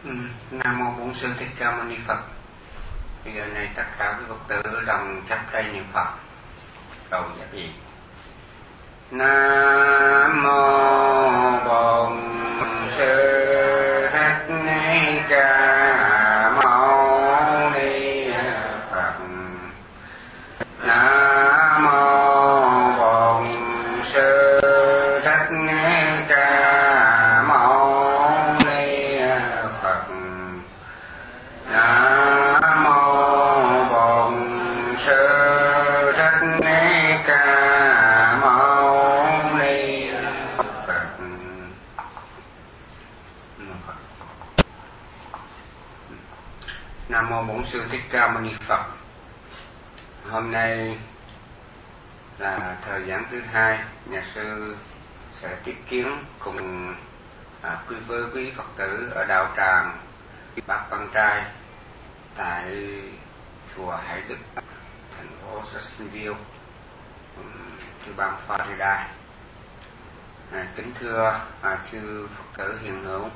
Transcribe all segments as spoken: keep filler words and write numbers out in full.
Ừ. Nam mô Bổn Sư Thích Ca Mâu Ni Phật. Bây giờ này tất cả quý Phật tử đồng chắp tay niệm Phật. Cầu nhập gì? Nam mô Bổn Sư Thích Ca Mâu Ni Phật. Nam mô Bổn Sư Thích Ca Mâu Ni Phật. Nam mô Bổn Sư Thích Ca Mâu Ni Phật. Nam mô Bổn Sư Thích Ca Mâu Ni Phật. Hôm nay là thời gian thứ hai, nhà sư sẽ tiếp kiến cùng à, quý với quý Phật tử ở đạo tràng Bát Văn Trai tại chùa Hải Đức, thành phố Jacksonville, tiểu bang Florida. À, kính thưa à, chư Phật tử hiện hữu,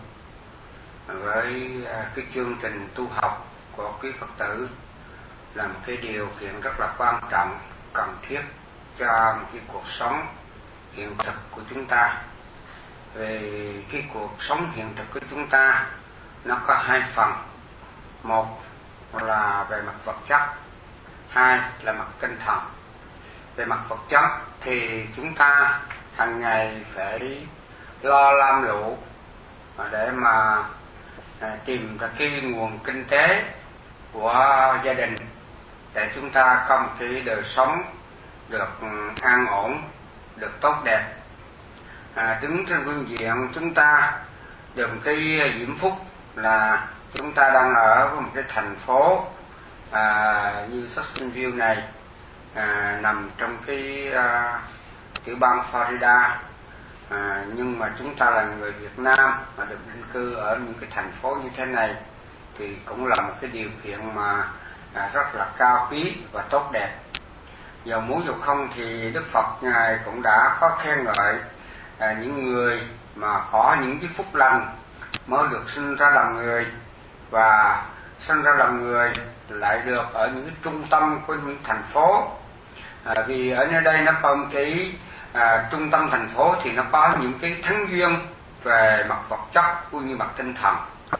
với à, cái chương trình tu học của quý Phật tử là một cái điều kiện rất là quan trọng, cần thiết cho một cái cuộc sống hiện thực của chúng ta. Về cái cuộc sống hiện thực của chúng ta, nó có hai phần. Một là về mặt vật chất, hai là mặt tinh thần. Về mặt vật chất thì chúng ta hàng ngày phải lo lam lũ để mà tìm ra cái nguồn kinh tế của gia đình, để chúng ta có một cái đời sống được an ổn, được tốt đẹp. À, đứng trên phương diện chúng ta được một cái diễm phúc là chúng ta đang ở một cái thành phố à, như Jacksonville này, à, nằm trong cái à, tiểu bang Florida, à, nhưng mà chúng ta là người Việt Nam mà được định cư ở những cái thành phố như thế này thì cũng là một cái điều kiện mà à, rất là cao quý và tốt đẹp. Dầu muốn dù không thì Đức Phật Ngài cũng đã có khen ngợi à, những người mà có những cái phúc lành mới được sinh ra làm người, và sinh ra làm người lại được ở những cái trung tâm của những thành phố. À, vì ở nơi đây nó có một cái à, trung tâm thành phố thì nó có những cái thắng duyên về mặt vật chất cũng như mặt tinh thần.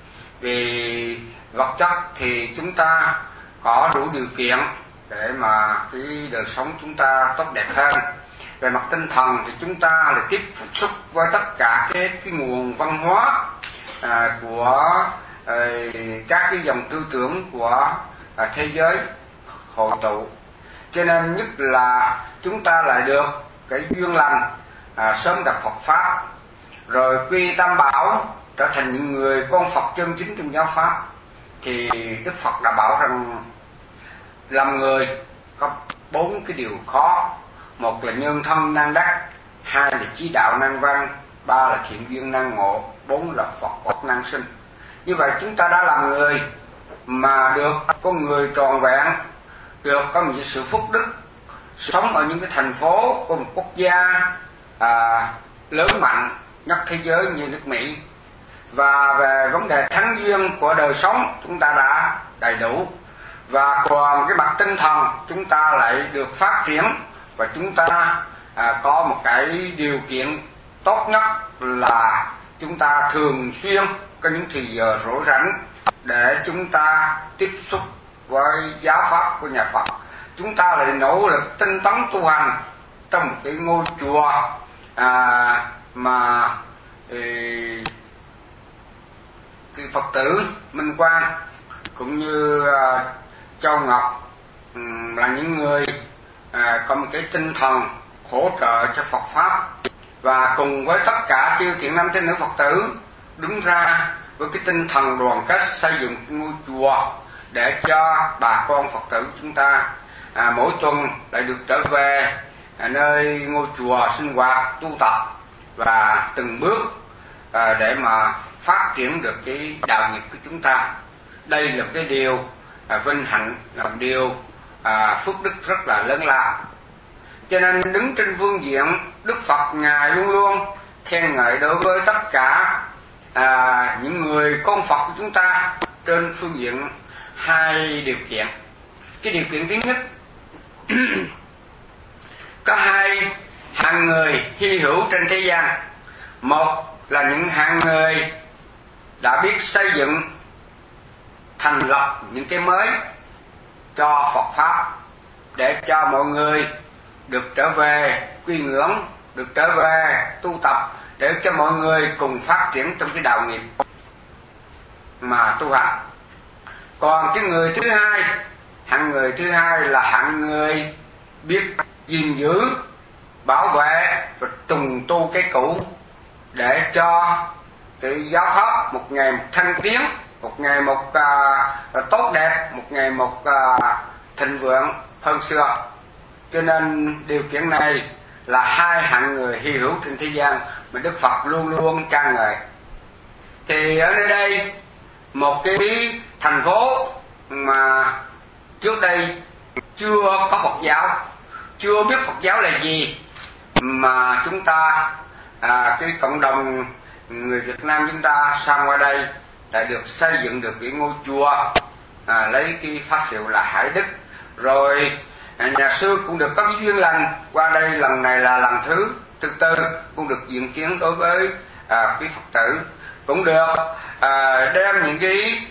Vì vật chất thì chúng ta có đủ điều kiện để mà cái đời sống chúng ta tốt đẹp hơn. Về mặt tinh thần thì chúng ta là tiếp xúc với tất cả cái, cái nguồn văn hóa à, của à, các cái dòng tư tưởng của à, thế giới hội tụ. Cho nên nhất là chúng ta lại được cái duyên lành à, sớm gặp Phật Pháp, rồi quy Tam Bảo, trở thành những người con Phật chân chính trong giáo Pháp. Thì Đức Phật đã bảo rằng làm người có bốn cái điều khó. Một là nhân thân năng đắc, hai là chí đạo năng văn, ba là thiện duyên năng ngộ, bốn là Phật quốc năng sinh. Như vậy chúng ta đã làm người mà được con người tròn vẹn, được có một sự phúc đức, sống ở những cái thành phố của một quốc gia à, lớn mạnh nhất thế giới như nước Mỹ. Và về vấn đề thắng duyên của đời sống chúng ta đã đầy đủ. Và còn cái mặt tinh thần chúng ta lại được phát triển, và chúng ta à, có một cái điều kiện tốt nhất là chúng ta thường xuyên có những thời giờ rỗi rảnh để chúng ta tiếp xúc với giáo pháp của nhà Phật. Chúng ta lại nỗ lực tinh tấn tu hành trong một cái ngôi chùa à, mà ý, cái Phật tử Minh Quang cũng như à, Châu Ngọc um, là những người à, có một cái tinh thần hỗ trợ cho Phật Pháp, và cùng với tất cả chư thiện nam tín nữ Phật tử đứng ra với cái tinh thần đoàn kết xây dựng ngôi chùa để cho bà con Phật tử chúng ta à, mỗi tuần lại được trở về à, nơi ngôi chùa sinh hoạt tu tập, và từng bước à, để mà phát triển được cái đạo nghiệp của chúng ta. Đây là cái điều à, vinh hạnh, là một điều à, phước đức rất là lớn lao. Cho nên đứng trên phương diện Đức Phật Ngài luôn luôn khen ngợi đối với tất cả à, những người con Phật của chúng ta trên phương diện hai điều kiện. Cái điều kiện thứ nhất, có hai hạng người hy hữu trên thế gian. Một là những hạng người đã biết xây dựng, thành lập những cái mới cho Phật Pháp, để cho mọi người được trở về quy ngưỡng, được trở về tu tập, để cho mọi người cùng phát triển trong cái đạo nghiệp mà tu hành. Còn cái người thứ hai, hạng người thứ hai là hạng người biết gìn giữ, bảo vệ và trùng tu cái cũ, để cho cái giáo pháp một ngày một thăng tiến, một ngày một uh, tốt đẹp, một ngày một uh, thịnh vượng hơn xưa. Cho nên điều kiện này là hai hạng người hy hữu trên thế gian mà Đức Phật luôn luôn ca ngợi. Thì ở nơi đây, một cái thành phố mà trước đây chưa có Phật giáo, chưa biết Phật giáo là gì, mà chúng ta à, cái cộng đồng người Việt Nam chúng ta sang qua đây đã được xây dựng được cái ngôi chùa, à, lấy cái pháp hiệu là Hải Đức. Rồi à, nhà sư cũng được có cái duyên lành qua đây, lần này là lần thứ thứ tư, cũng được diện kiến đối với à, quý Phật tử, cũng được à, đem những cái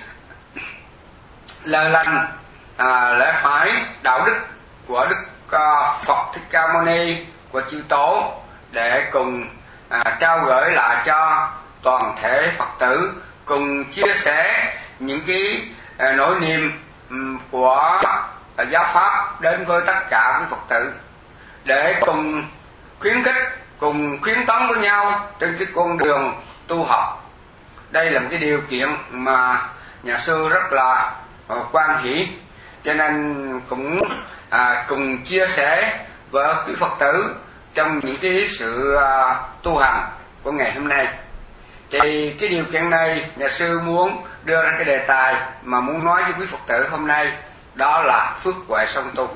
lời lành, à, lẽ phải, đạo đức của Đức uh, Phật Thích Ca Mâu Ni, của chư Tổ, để cùng à, trao gửi lại cho toàn thể Phật tử, cùng chia sẻ những cái à, nỗi niềm um, của à, giáo pháp đến với tất cả quý Phật tử, để cùng khuyến khích, cùng khuyến tấn với nhau trên cái con đường tu học. Đây là một cái điều kiện mà nhà sư rất là uh, quan hỷ, cho nên cũng à, cùng chia sẻ với quý Phật tử trong những cái sự uh, tu hành của ngày hôm nay. Thì cái điều kiện này nhà sư muốn đưa ra cái đề tài mà muốn nói với quý Phật tử hôm nay, đó là phước huệ song tu.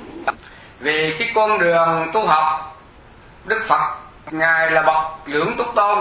Vì cái con đường tu học, Đức Phật Ngài là bậc lưỡng túc tôn,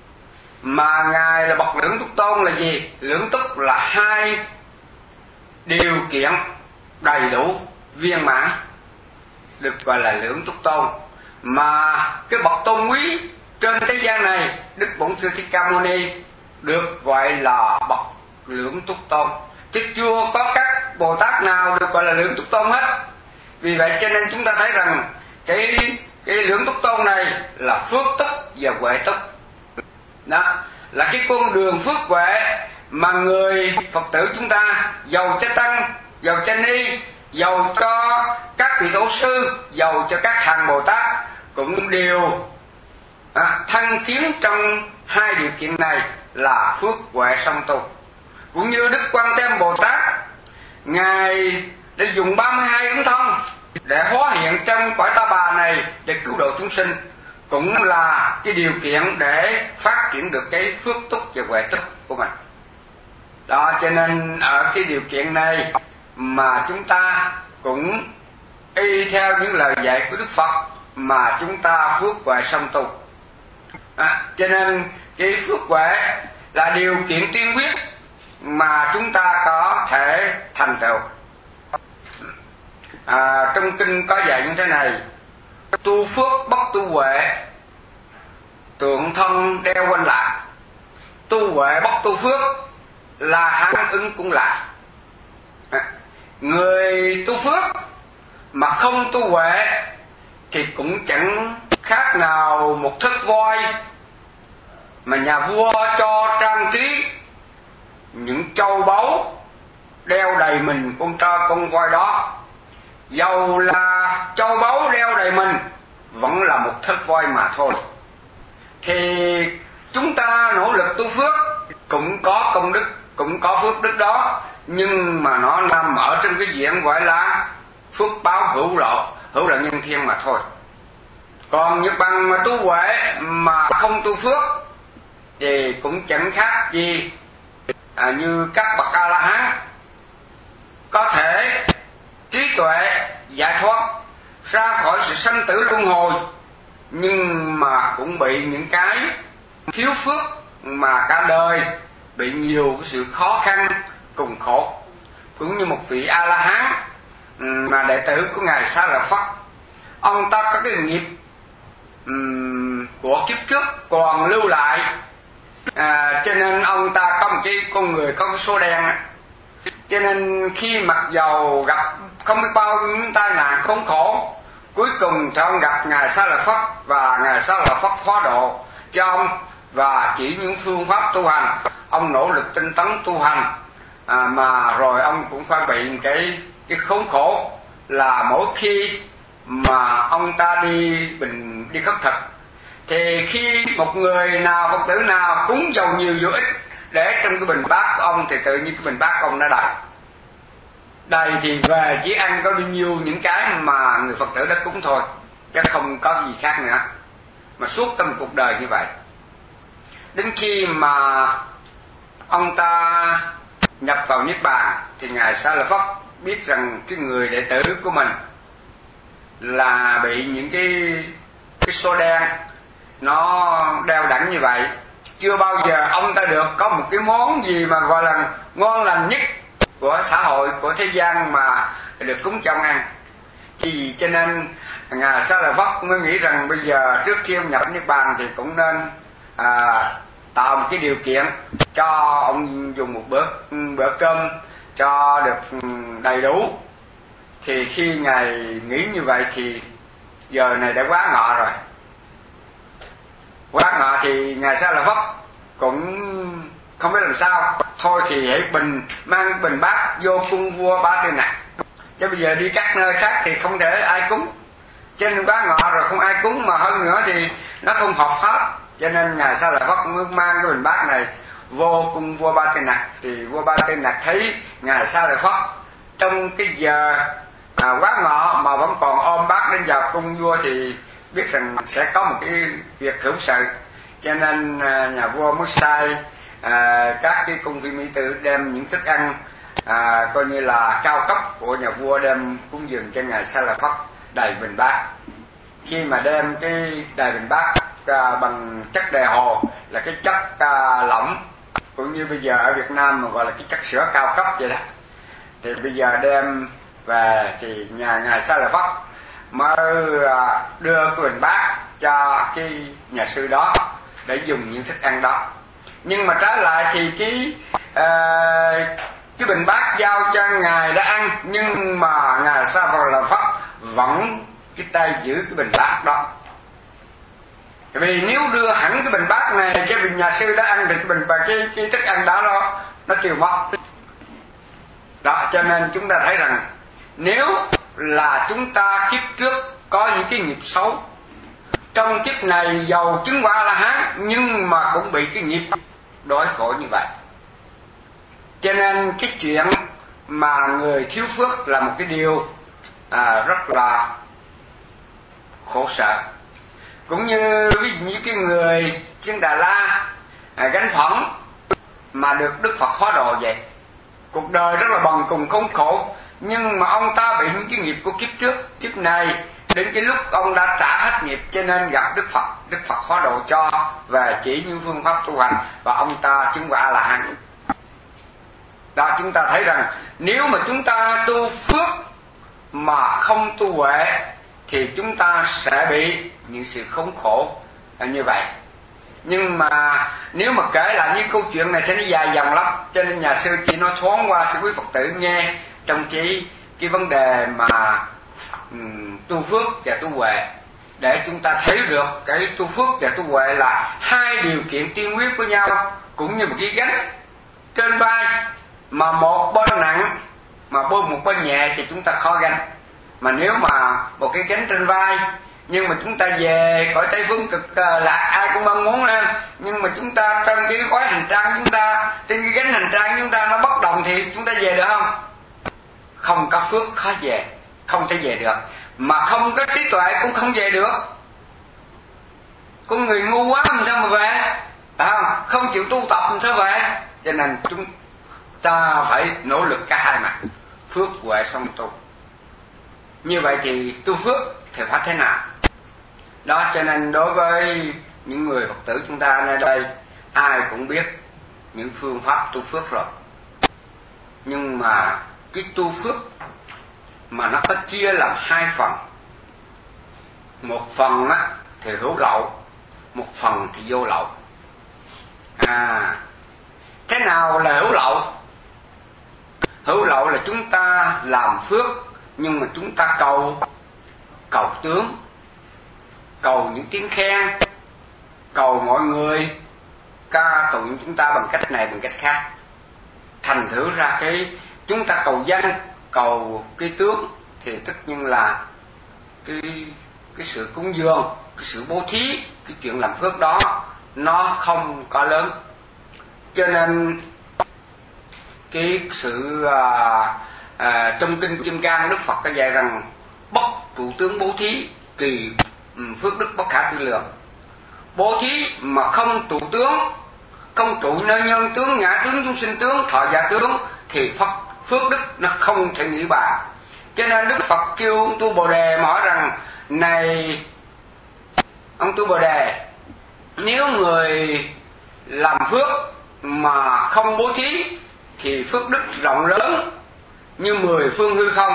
mà Ngài là bậc lưỡng túc tôn là gì? Lưỡng túc là hai điều kiện đầy đủ viên mãn, được gọi là lưỡng túc tôn. Mà cái bậc tôn quý trên thế gian này, Đức Bổn Sư Thích Ca Mâu Ni được gọi là bậc lưỡng túc tôn, chứ chưa có các Bồ Tát nào được gọi là lưỡng túc tôn hết. Vì vậy cho nên chúng ta thấy rằng cái cái lưỡng túc tôn này là phước túc và huệ túc. Đó là cái con đường phước huệ mà người Phật tử chúng ta, giàu cho tăng, giàu cho ni, giàu cho các vị tổ sư, giàu cho các hàng Bồ Tát, cũng đều à, thăng tiến trong hai điều kiện này là phước huệ song tu. Cũng như Đức Quan Thế Âm Bồ Tát, Ngài đã dùng ba mươi hai ứng thân để hóa hiện trong cõi Ta Bà này để cứu độ chúng sinh, cũng là cái điều kiện để phát triển được cái phước túc và huệ túc của mình. Đó, cho nên ở cái điều kiện này mà chúng ta cũng y theo những lời dạy của Đức Phật mà chúng ta phước huệ song tu. À, cho nên cái phước huệ là điều kiện tiên quyết mà chúng ta có thể thành tựu. À, trong kinh có dạy như thế này: tu phước bất tu huệ, tượng thân đeo quanh lại. Tu huệ bất tu phước là hán ứng cũng lại. À, người tu phước mà không tu huệ thì cũng chẳng khác nào một thớt voi mà nhà vua cho trang trí những châu báu đeo đầy mình con trơ con voi đó. Dầu là châu báu đeo đầy mình vẫn là một thớt voi mà thôi. Thì chúng ta nỗ lực tu phước cũng có công đức, cũng có phước đức đó, nhưng mà nó nằm ở trong cái diện gọi là phước báo hữu lộ, hữu là nhân thiên mà thôi. Còn như bằng mà tu huệ mà không tu phước thì cũng chẳng khác gì à, như các bậc A La Hán có thể trí tuệ giải thoát ra khỏi sự sanh tử luân hồi, nhưng mà cũng bị những cái thiếu phước mà cả đời bị nhiều cái sự khó khăn cùng khổ, cũng như một vị A La Hán mà đệ tử của ngài Xá Lợi Phất. Ông ta có cái nghiệp um, của kiếp trước còn lưu lại, à, cho nên ông ta có một cái con người có cái số đen, cho nên khi mặc dầu gặp không biết bao những tai nạn khốn khổ, cuối cùng thì ông gặp ngài Xá Lợi Phất và ngài Xá Lợi Phất hóa độ cho ông và chỉ những phương pháp tu hành. Ông nỗ lực tinh tấn tu hành, à, mà rồi ông cũng phải bị cái cái khốn khổ là mỗi khi mà ông ta đi bình đi khất thực, thì khi một người nào Phật tử nào cúng dầu nhiều dầu ít để trong cái bình bát của ông, thì tự nhiên cái bình bát của ông đã đầy đầy thì về chỉ ăn có bao nhiêu những cái mà người Phật tử đã cúng thôi, chứ không có gì khác nữa. Mà suốt trong cuộc đời như vậy, đến khi mà ông ta nhập vào Niết Bàn thì ngài Xá Lợi Phất biết rằng cái người đệ tử của mình là bị những cái cái số đen nó đeo đẳng như vậy. Chưa bao giờ ông ta được có một cái món gì mà gọi là ngon lành nhất của xã hội, của thế gian mà được cúng cho ông ăn. Thì cho nên ngài Xá Lợi Phất mới nghĩ rằng bây giờ trước khi ông nhập Niết Bàn thì cũng nên à, tạo một cái điều kiện cho ông dùng một bữa bữa cơm cho được đầy đủ. Thì khi ngài nghĩ như vậy thì giờ này đã quá ngọ rồi. Quá ngọ thì ngài Xá Lợi Phất cũng không biết làm sao, thôi thì hãy bình mang bình bát vô cung vua Ba Tư Nặc, chứ bây giờ đi các nơi khác thì không thể ai cúng, cho nên quá ngọ rồi không ai cúng, mà hơn nữa thì nó không hợp pháp. Cho nên ngài Xá Lợi Phất mới mang cái bình bát này vô cung vua Ba Tư Nặc. Thì vua Ba Tư Nặc thấy ngài Xá Lợi Phất trong cái giờ à, quá ngọ mà vẫn còn ôm bát đến vào cung vua thì biết rằng sẽ có một cái việc hưởng sự, cho nên à, nhà vua mới sai à, các cái cung phi mỹ tử đem những thức ăn à, coi như là cao cấp của nhà vua đem cúng dường cho ngài Xá Lợi Phất đầy bình bát. Khi mà đem cái đầy bình bát à, bằng chất đề hồ, là cái chất à, lỏng, cũng như bây giờ ở Việt Nam mà gọi là cái chất sữa cao cấp vậy đó, thì bây giờ đem về thì nhà ngài Xá Lợi Phất mới à, đưa cái bình bát cho cái nhà sư đó để dùng những thức ăn đó. Nhưng mà trái lại thì cái à, cái bình bát giao cho ngài đã ăn, nhưng mà ngài Xá Lợi Phất vẫn cái tay giữ cái bình bát đó. Vì nếu đưa hẳn cái bình bát này cho vị nhà sư đã ăn thì cái bình bát cái, cái thức ăn đó nó nó tiêu mất. Đó, cho nên chúng ta thấy rằng nếu là chúng ta kiếp trước có những cái nghiệp xấu, trong kiếp này giàu chứng quả La Hán nhưng mà cũng bị cái nghiệp đói khổ như vậy. Cho nên cái chuyện mà người thiếu phước là một cái điều à, rất là khổ sở. Cũng như ví dụ như cái người trên Đà La à, gánh phẫn mà được Đức Phật hóa độ vậy, cuộc đời rất là bần cùng khốn khổ, nhưng mà ông ta bị những cái nghiệp của kiếp trước, kiếp này đến cái lúc ông đã trả hết nghiệp, cho nên gặp Đức Phật, Đức Phật hóa độ cho và chỉ những phương pháp tu hành, và ông ta chứng quả là hạnh. Đó, chúng ta thấy rằng nếu mà chúng ta tu phước mà không tu huệ thì chúng ta sẽ bị những sự khốn khổ như vậy. Nhưng mà nếu mà kể lại những câu chuyện này thì nó dài dòng lắm, cho nên nhà sư chỉ nói thoáng qua cho quý Phật tử nghe trong chỉ cái vấn đề mà um, tu phước và tu huệ, để chúng ta thấy được cái tu phước và tu huệ là hai điều kiện tiên quyết của nhau, cũng như một cái gánh trên vai mà một bên nặng mà một bên nhẹ thì chúng ta khó gánh. Mà nếu mà một cái gánh trên vai nhưng mà chúng ta về cõi Tây Phương cực lạc ai cũng mong muốn lên, nhưng mà chúng ta trong cái gói hành trang chúng ta, trên cái gánh hành trang chúng ta nó bất đồng thì chúng ta về được không? Không có phước khó về, không thể về được. Mà không có trí tuệ cũng không về được. Con người ngu quá làm sao mà về, phải không? Không chịu tu tập làm sao về. Cho nên chúng ta phải nỗ lực cả hai mặt, phước huệ song tu. Như vậy thì tu phước thì phải thế nào? Đó, cho nên đối với những người Phật tử chúng ta nơi đây ai cũng biết những phương pháp tu phước rồi, nhưng mà cái tu phước mà nó có chia làm hai phần. Một phần á thì hữu lậu, một phần thì vô lậu. À, thế nào là hữu lậu? Hữu lậu là chúng ta làm phước nhưng mà chúng ta cầu cầu tướng, cầu những tiếng khen, cầu mọi người ca tụng chúng ta bằng cách này bằng cách khác. Thành thử ra cái chúng ta cầu danh, cầu cái tướng thì tất nhiên là cái cái sự cúng dường, cái sự bố thí, cái chuyện làm phước đó nó không có lớn. Cho nên cái sự à, à, trong kinh Kim Cang Đức Phật có dạy rằng bất trụ tướng bố thí kỳ phước đức bất khả tư lượng. Bố thí mà không trụ tướng, không trụ nơi nhân tướng, ngã tướng, chúng sinh tướng, thọ giả tướng thì phước, phước đức nó không thể nghĩ bàn. Cho nên Đức Phật kêu ông Tu Bồ Đề mà hỏi rằng: này ông Tu Bồ Đề, nếu người làm phước mà không bố thí thì phước đức rộng lớn như mười phương hư không.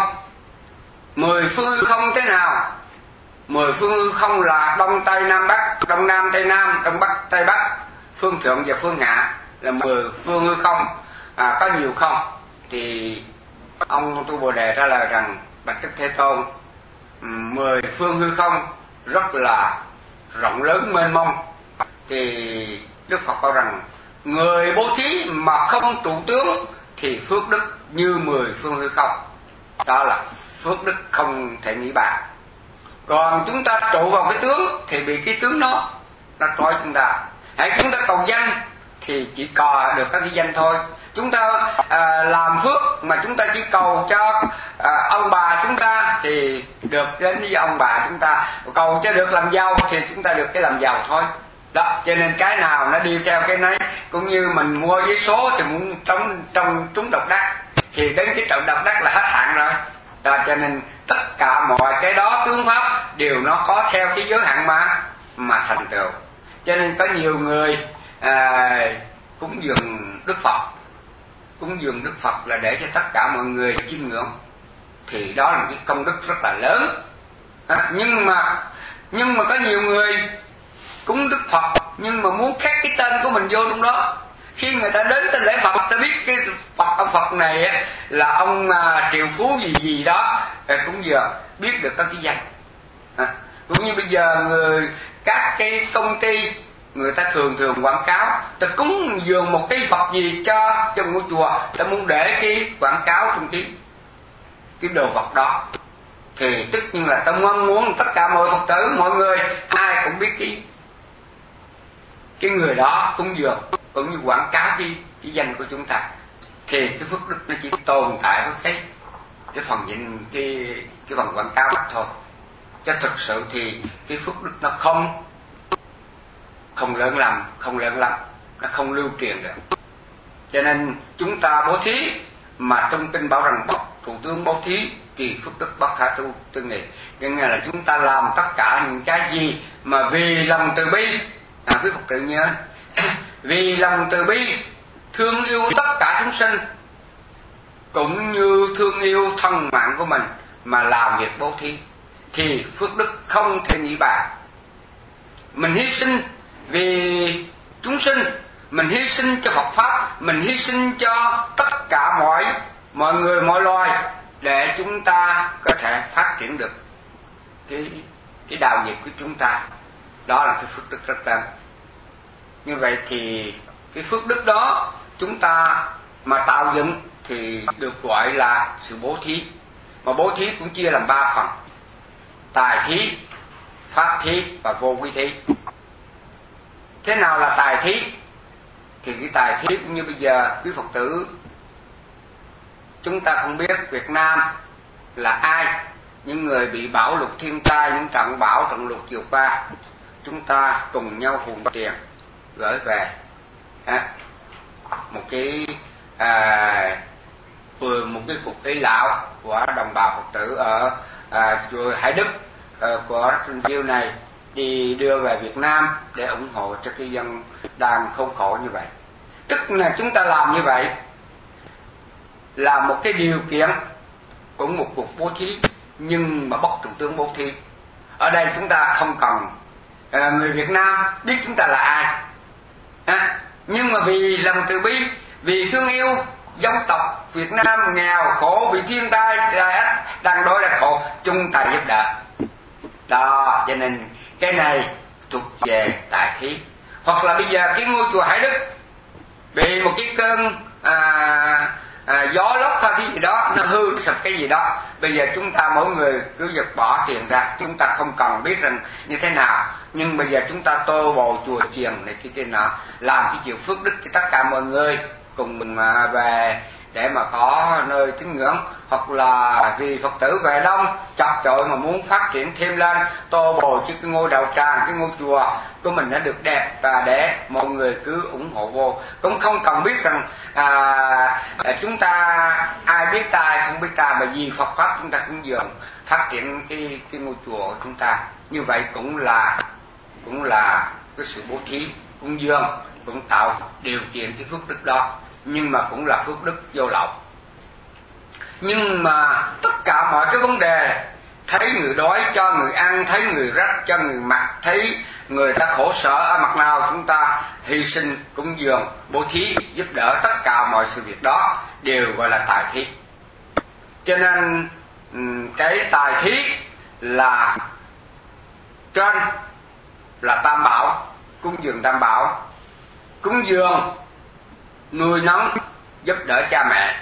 Mười phương hư không thế nào? Mười phương hư không là đông tây nam bắc, đông nam tây nam, đông bắc tây bắc, phương thượng và phương hạ là mười phương hư không. À, có nhiều không? Thì ông Tu Bồ Đề trả lời rằng: bạch Đức Thế Tôn, mười phương hư không rất là rộng lớn mênh mông. Thì Đức Phật bảo rằng người bố thí mà không trụ tướng thì phước đức như mười phương hư không. Đó là phước đức không thể nghĩ bàn. Còn chúng ta trụ vào cái tướng thì bị cái tướng nó nó trói chúng ta. Hãy chúng ta cầu danh thì chỉ cò được các cái danh thôi. Chúng ta à, làm phước mà chúng ta chỉ cầu cho à, ông bà chúng ta thì được đến với ông bà chúng ta, cầu cho được làm giàu thì chúng ta được cái làm giàu thôi. Đó, cho nên cái nào nó đi theo cái nấy. Cũng như mình mua vé số thì muốn trong trong trúng độc đắc thì đến cái trận độc đắc là hết hạn rồi. Đó, cho nên tất cả mọi cái đó tướng pháp đều nó có theo cái giới hạn mà mà thành tựu. Cho nên có nhiều người à, cúng dường Đức Phật, cúng dường Đức Phật là để cho tất cả mọi người chiêm ngưỡng, thì đó là cái công đức rất là lớn. À, nhưng mà nhưng mà có nhiều người cúng Đức Phật nhưng mà muốn khắc cái tên của mình vô trong đó. Khi người ta đến tên lễ Phật, ta biết cái Phật ông Phật này là ông à, triệu phú gì gì đó, cũng giờ biết được các cái danh. À, cũng như bây giờ người các cái công ty người ta thường thường quảng cáo, ta cúng dường một cái vật gì cho trong ngôi chùa, ta muốn để cái quảng cáo trong cái cái đồ vật đó, thì tất nhiên là ta mong muốn tất cả mọi Phật tử, mọi người ai cũng biết cái cái người đó cúng dường, cũng như quảng cáo cái cái danh của chúng ta, thì cái phước đức nó chỉ tồn tại với cái cái phần danh, cái cái phần quảng cáo đó thôi. Chứ thực sự thì cái phước đức nó không không lớn lắm, không lớn lắm, nó không lưu truyền được. Cho nên chúng ta bố thí mà trong kinh bảo rằng bất trụ tướng bố thí thì phước đức bất khả tu tư nghị, nghĩa là chúng ta làm tất cả những cái gì mà vì lòng từ bi. À, quý Phật tử nhớ, vì lòng từ bi thương yêu tất cả chúng sinh cũng như thương yêu thân mạng của mình mà làm việc bố thí thì phước đức không thể nghĩ bàn. Mình hy sinh vì chúng sinh, mình hy sinh cho Phật pháp, mình hy sinh cho tất cả mọi mọi người mọi loài để chúng ta có thể phát triển được cái cái đạo nghiệp của chúng ta. Đó là cái phước đức rất lớn. Như vậy thì cái phước đức đó chúng ta mà tạo dựng thì được gọi là sự bố thí. Mà bố thí cũng chia làm ba phần: tài thí, pháp thí và vô vi thí. Thế nào là tài thí? Thì cái tài thí cũng như bây giờ quý Phật tử chúng ta không biết Việt Nam là ai, những người bị bão lụt thiên tai, những trận bão trận lụt vừa qua, chúng ta cùng nhau hùn tiền gửi về à, một cái à, vừa một cái cuộc y lão của đồng bào Phật tử ở à, chùa Hải Đức à, của Sinh Diêu này, đi đưa về Việt Nam để ủng hộ cho cái dân đang khốn khổ như vậy. Tức là chúng ta làm như vậy là một cái điều kiện của một cuộc bố thí, nhưng mà bất trụ tướng bố thí. Ở đây chúng ta không cần à, người Việt Nam biết chúng ta là ai, à, nhưng mà vì lòng từ bi, vì thương yêu dân tộc Việt Nam nghèo khổ, bị thiên tai đang đối là khổ, chung tay giúp đỡ. Đó, cho nên cái này thuộc về tài thí. Hoặc là bây giờ cái ngôi chùa Hải Đức bị một cái cơn à, à, gió lốc hay cái gì đó nó hư sập cái gì đó, bây giờ chúng ta mỗi người cứ giật bỏ tiền ra, chúng ta không cần biết rằng như thế nào, nhưng bây giờ chúng ta tô bồ chùa chiền này cái kia nọ, làm cái chuyện phước đức cho tất cả mọi người cùng mình mà về để mà có nơi tín ngưỡng, hoặc là vì Phật tử về đông chập chội mà muốn phát triển thêm lên, tô bồ chứ cái ngôi đạo tràng, cái ngôi chùa của mình đã được đẹp, và để mọi người cứ ủng hộ vô, cũng không cần biết rằng à, à, chúng ta ai biết ta ai không biết ta, bởi vì Phật pháp chúng ta cũng dường phát triển cái cái ngôi chùa của chúng ta. Như vậy cũng là cũng là cái sự bố thí cúng dường, cũng tạo điều kiện cái phước đức đó, nhưng mà cũng là phước đức vô lậu. Nhưng mà tất cả mọi cái vấn đề, thấy người đói cho người ăn, thấy người rách cho người mặc, thấy người ta khổ sở ở mặt nào chúng ta hy sinh cúng dường bố thí giúp đỡ, tất cả mọi sự việc đó đều gọi là tài thí. Cho nên cái tài thí là trên là tam bảo, cúng dường tam bảo, cúng dường nuôi nấng giúp đỡ cha mẹ.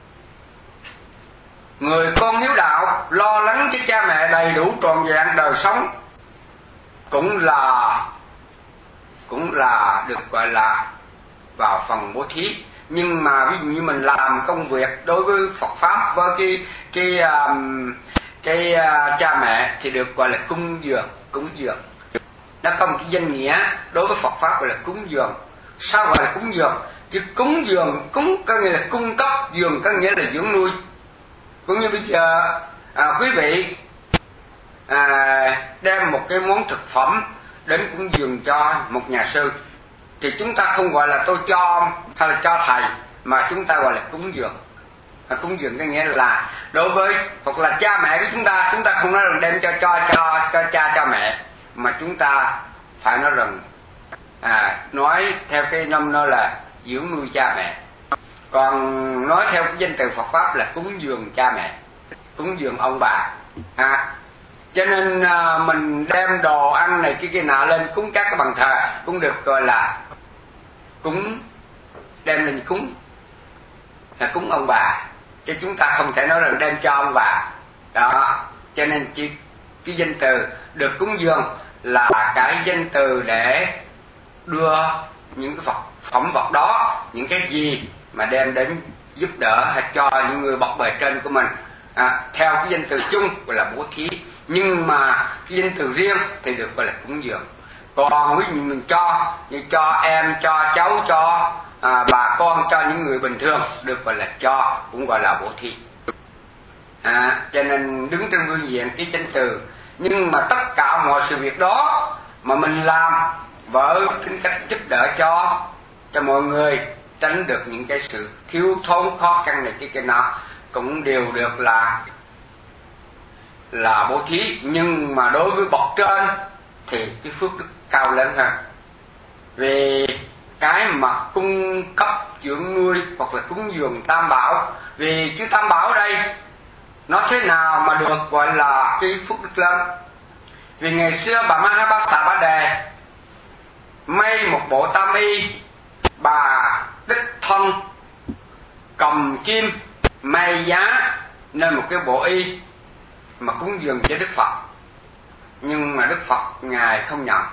Người con hiếu đạo lo lắng cho cha mẹ đầy đủ trọn vẹn đời sống cũng là cũng là được gọi là vào phần bố thí. Nhưng mà ví dụ như mình làm công việc đối với Phật pháp với cái cái um, cái uh, cha mẹ thì được gọi là cúng dường, cúng dường. Nó có một cái danh nghĩa đối với Phật pháp gọi là cúng dường. Sao gọi là cúng dường? Chứ cúng dường, cúng có nghĩa là cung cấp, dường có nghĩa là dưỡng nuôi. Cũng như bây giờ à, quý vị à, đem một cái món thực phẩm đến cúng dường cho một nhà sư, thì chúng ta không gọi là tôi cho ông hay là cho thầy, mà chúng ta gọi là cúng dường. À, cúng dường có nghĩa là đối với hoặc là cha mẹ của chúng ta, chúng ta không nói rằng đem cho cho cho cho cha cho mẹ, mà chúng ta phải nói rằng à, nói theo cái năm nó là dưỡng nuôi cha mẹ. Còn nói theo cái danh từ Phật pháp là cúng dường cha mẹ, cúng dường ông bà. À, cho nên à, mình đem đồ ăn này kia kia nọ lên cúng các cái bàn thờ cũng được gọi là cúng, đem lên cúng là cúng ông bà, chứ chúng ta không thể nói là đem cho ông bà. Đó, cho nên chỉ cái danh từ được cúng dường là cái danh từ để đưa những cái vật phẩm vật đó, những cái gì mà đem đến giúp đỡ hay cho những người bậc bề trên của mình, à, theo cái danh từ chung gọi là bố thí. Nhưng mà cái danh từ riêng thì được gọi là cúng dường. Còn ví dụ mình cho như cho em, cho cháu, cho à, bà con, cho những người bình thường được gọi là cho, cũng gọi là bố thí. À, cho nên đứng trên phương diện cái danh từ, nhưng mà tất cả mọi sự việc đó mà mình làm với tính cách giúp đỡ cho cho mọi người tránh được những cái sự thiếu thốn khó khăn này kia kia nọ, cũng đều được là là bố thí. Nhưng mà đối với bậc trên thì cái phước đức cao lớn hơn, vì cái mà cung cấp dưỡng nuôi hoặc là cúng dường tam bảo. Vì chữ tam bảo đây nó thế nào mà được gọi là cái phước đức lớn? Vì ngày xưa bà Mahapasabade may một bộ tam y, bà đích thân cầm kim may giá nên một cái bộ y mà cúng dường cho Đức Phật. Nhưng mà Đức Phật ngài không nhận.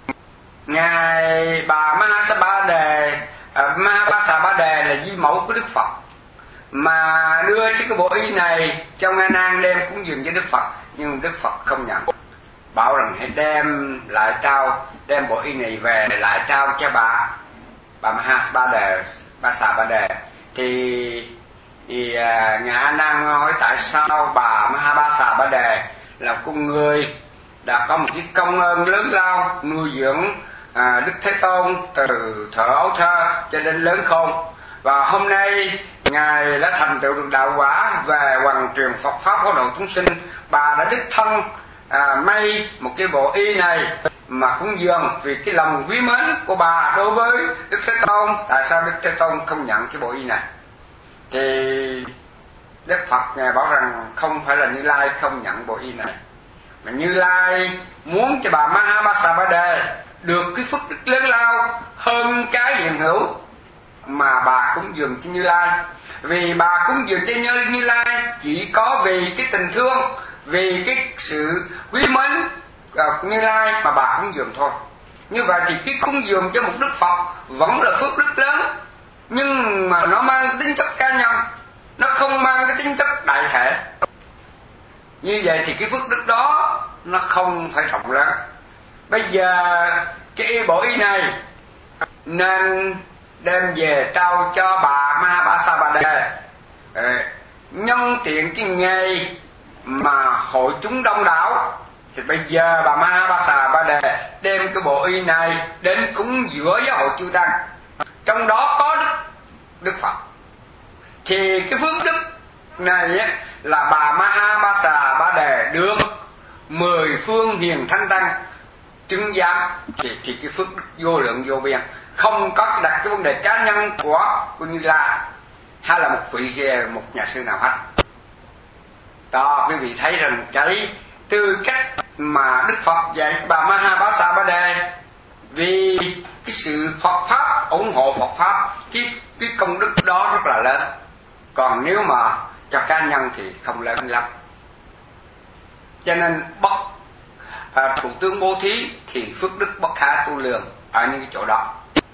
Ngài bà Mahapasabade uh, Mahapasabade là di mẫu của Đức Phật, mà đưa cái bộ y này cho Ngài Nan đem cúng dường cho Đức Phật, nhưng Đức Phật không nhận, bảo rằng hãy đem lại trao, đem bộ y này về lại trao cho bà bà Mahapasabade, bà Sabade. Thì, thì uh, Ngài Nan hỏi tại sao bà Mahapasabade là con người đã có một cái công ơn lớn lao nuôi dưỡng à, Đức Thế Tôn từ thuở ấu thơ cho đến lớn khôn, và hôm nay Ngài đã thành tựu được đạo quả về hoàn truyền Phật pháp phổ độ chúng sinh. Bà đã đích thân à, may một cái bộ y này mà cúng dường vì cái lòng quý mến của bà đối với Đức Thế Tôn. Tại sao Đức Thế Tôn không nhận cái bộ y này? Thì Đức Phật Ngài bảo rằng không phải là Như Lai không nhận bộ y này, mà Như Lai muốn cho bà Mahabasabade được cái phước đức lớn lao hơn cái hiện hữu mà bà cúng dường cho Như Lai. Vì bà cúng dường cho Như, Như Lai chỉ có vì cái tình thương, vì cái sự quý mến uh, Như Lai mà bà cúng dường thôi. Như vậy thì cái cúng dường cho một Đức Phật vẫn là phước đức lớn, nhưng mà nó mang cái tính chất cá nhân, nó không mang cái tính chất đại thể. Như vậy thì cái phước đức đó nó không phải rộng lớn. Bây giờ cái bộ y này nên đem về trao cho bà Mahabasabade, nhân tiện cái ngày mà hội chúng đông đảo. Thì bây giờ bà Mahabasabade đem cái bộ y này đến cúng giữa giáo hội chư tăng, trong đó có Đức, Đức Phật. Thì cái phước đức này á, là bà Mahabasabade được mười phương hiền thánh tăng chứng giám, thì, thì cái phước đức vô lượng vô biên, không có đặt cái vấn đề cá nhân của của Như Lai hay là một vị một nhà sư nào hết. Đó, quý vị thấy rằng cái tư cách mà Đức Phật dạy bà Mahabasabade, vì cái sự Phật pháp, ủng hộ Phật pháp, cái cái công đức đó rất là lớn. Còn nếu mà cho cá nhân thì không lớn lắm. Cho nên bất à, thủ tướng bố thí thì phước đức bất khả tu lường ở những cái chỗ đó.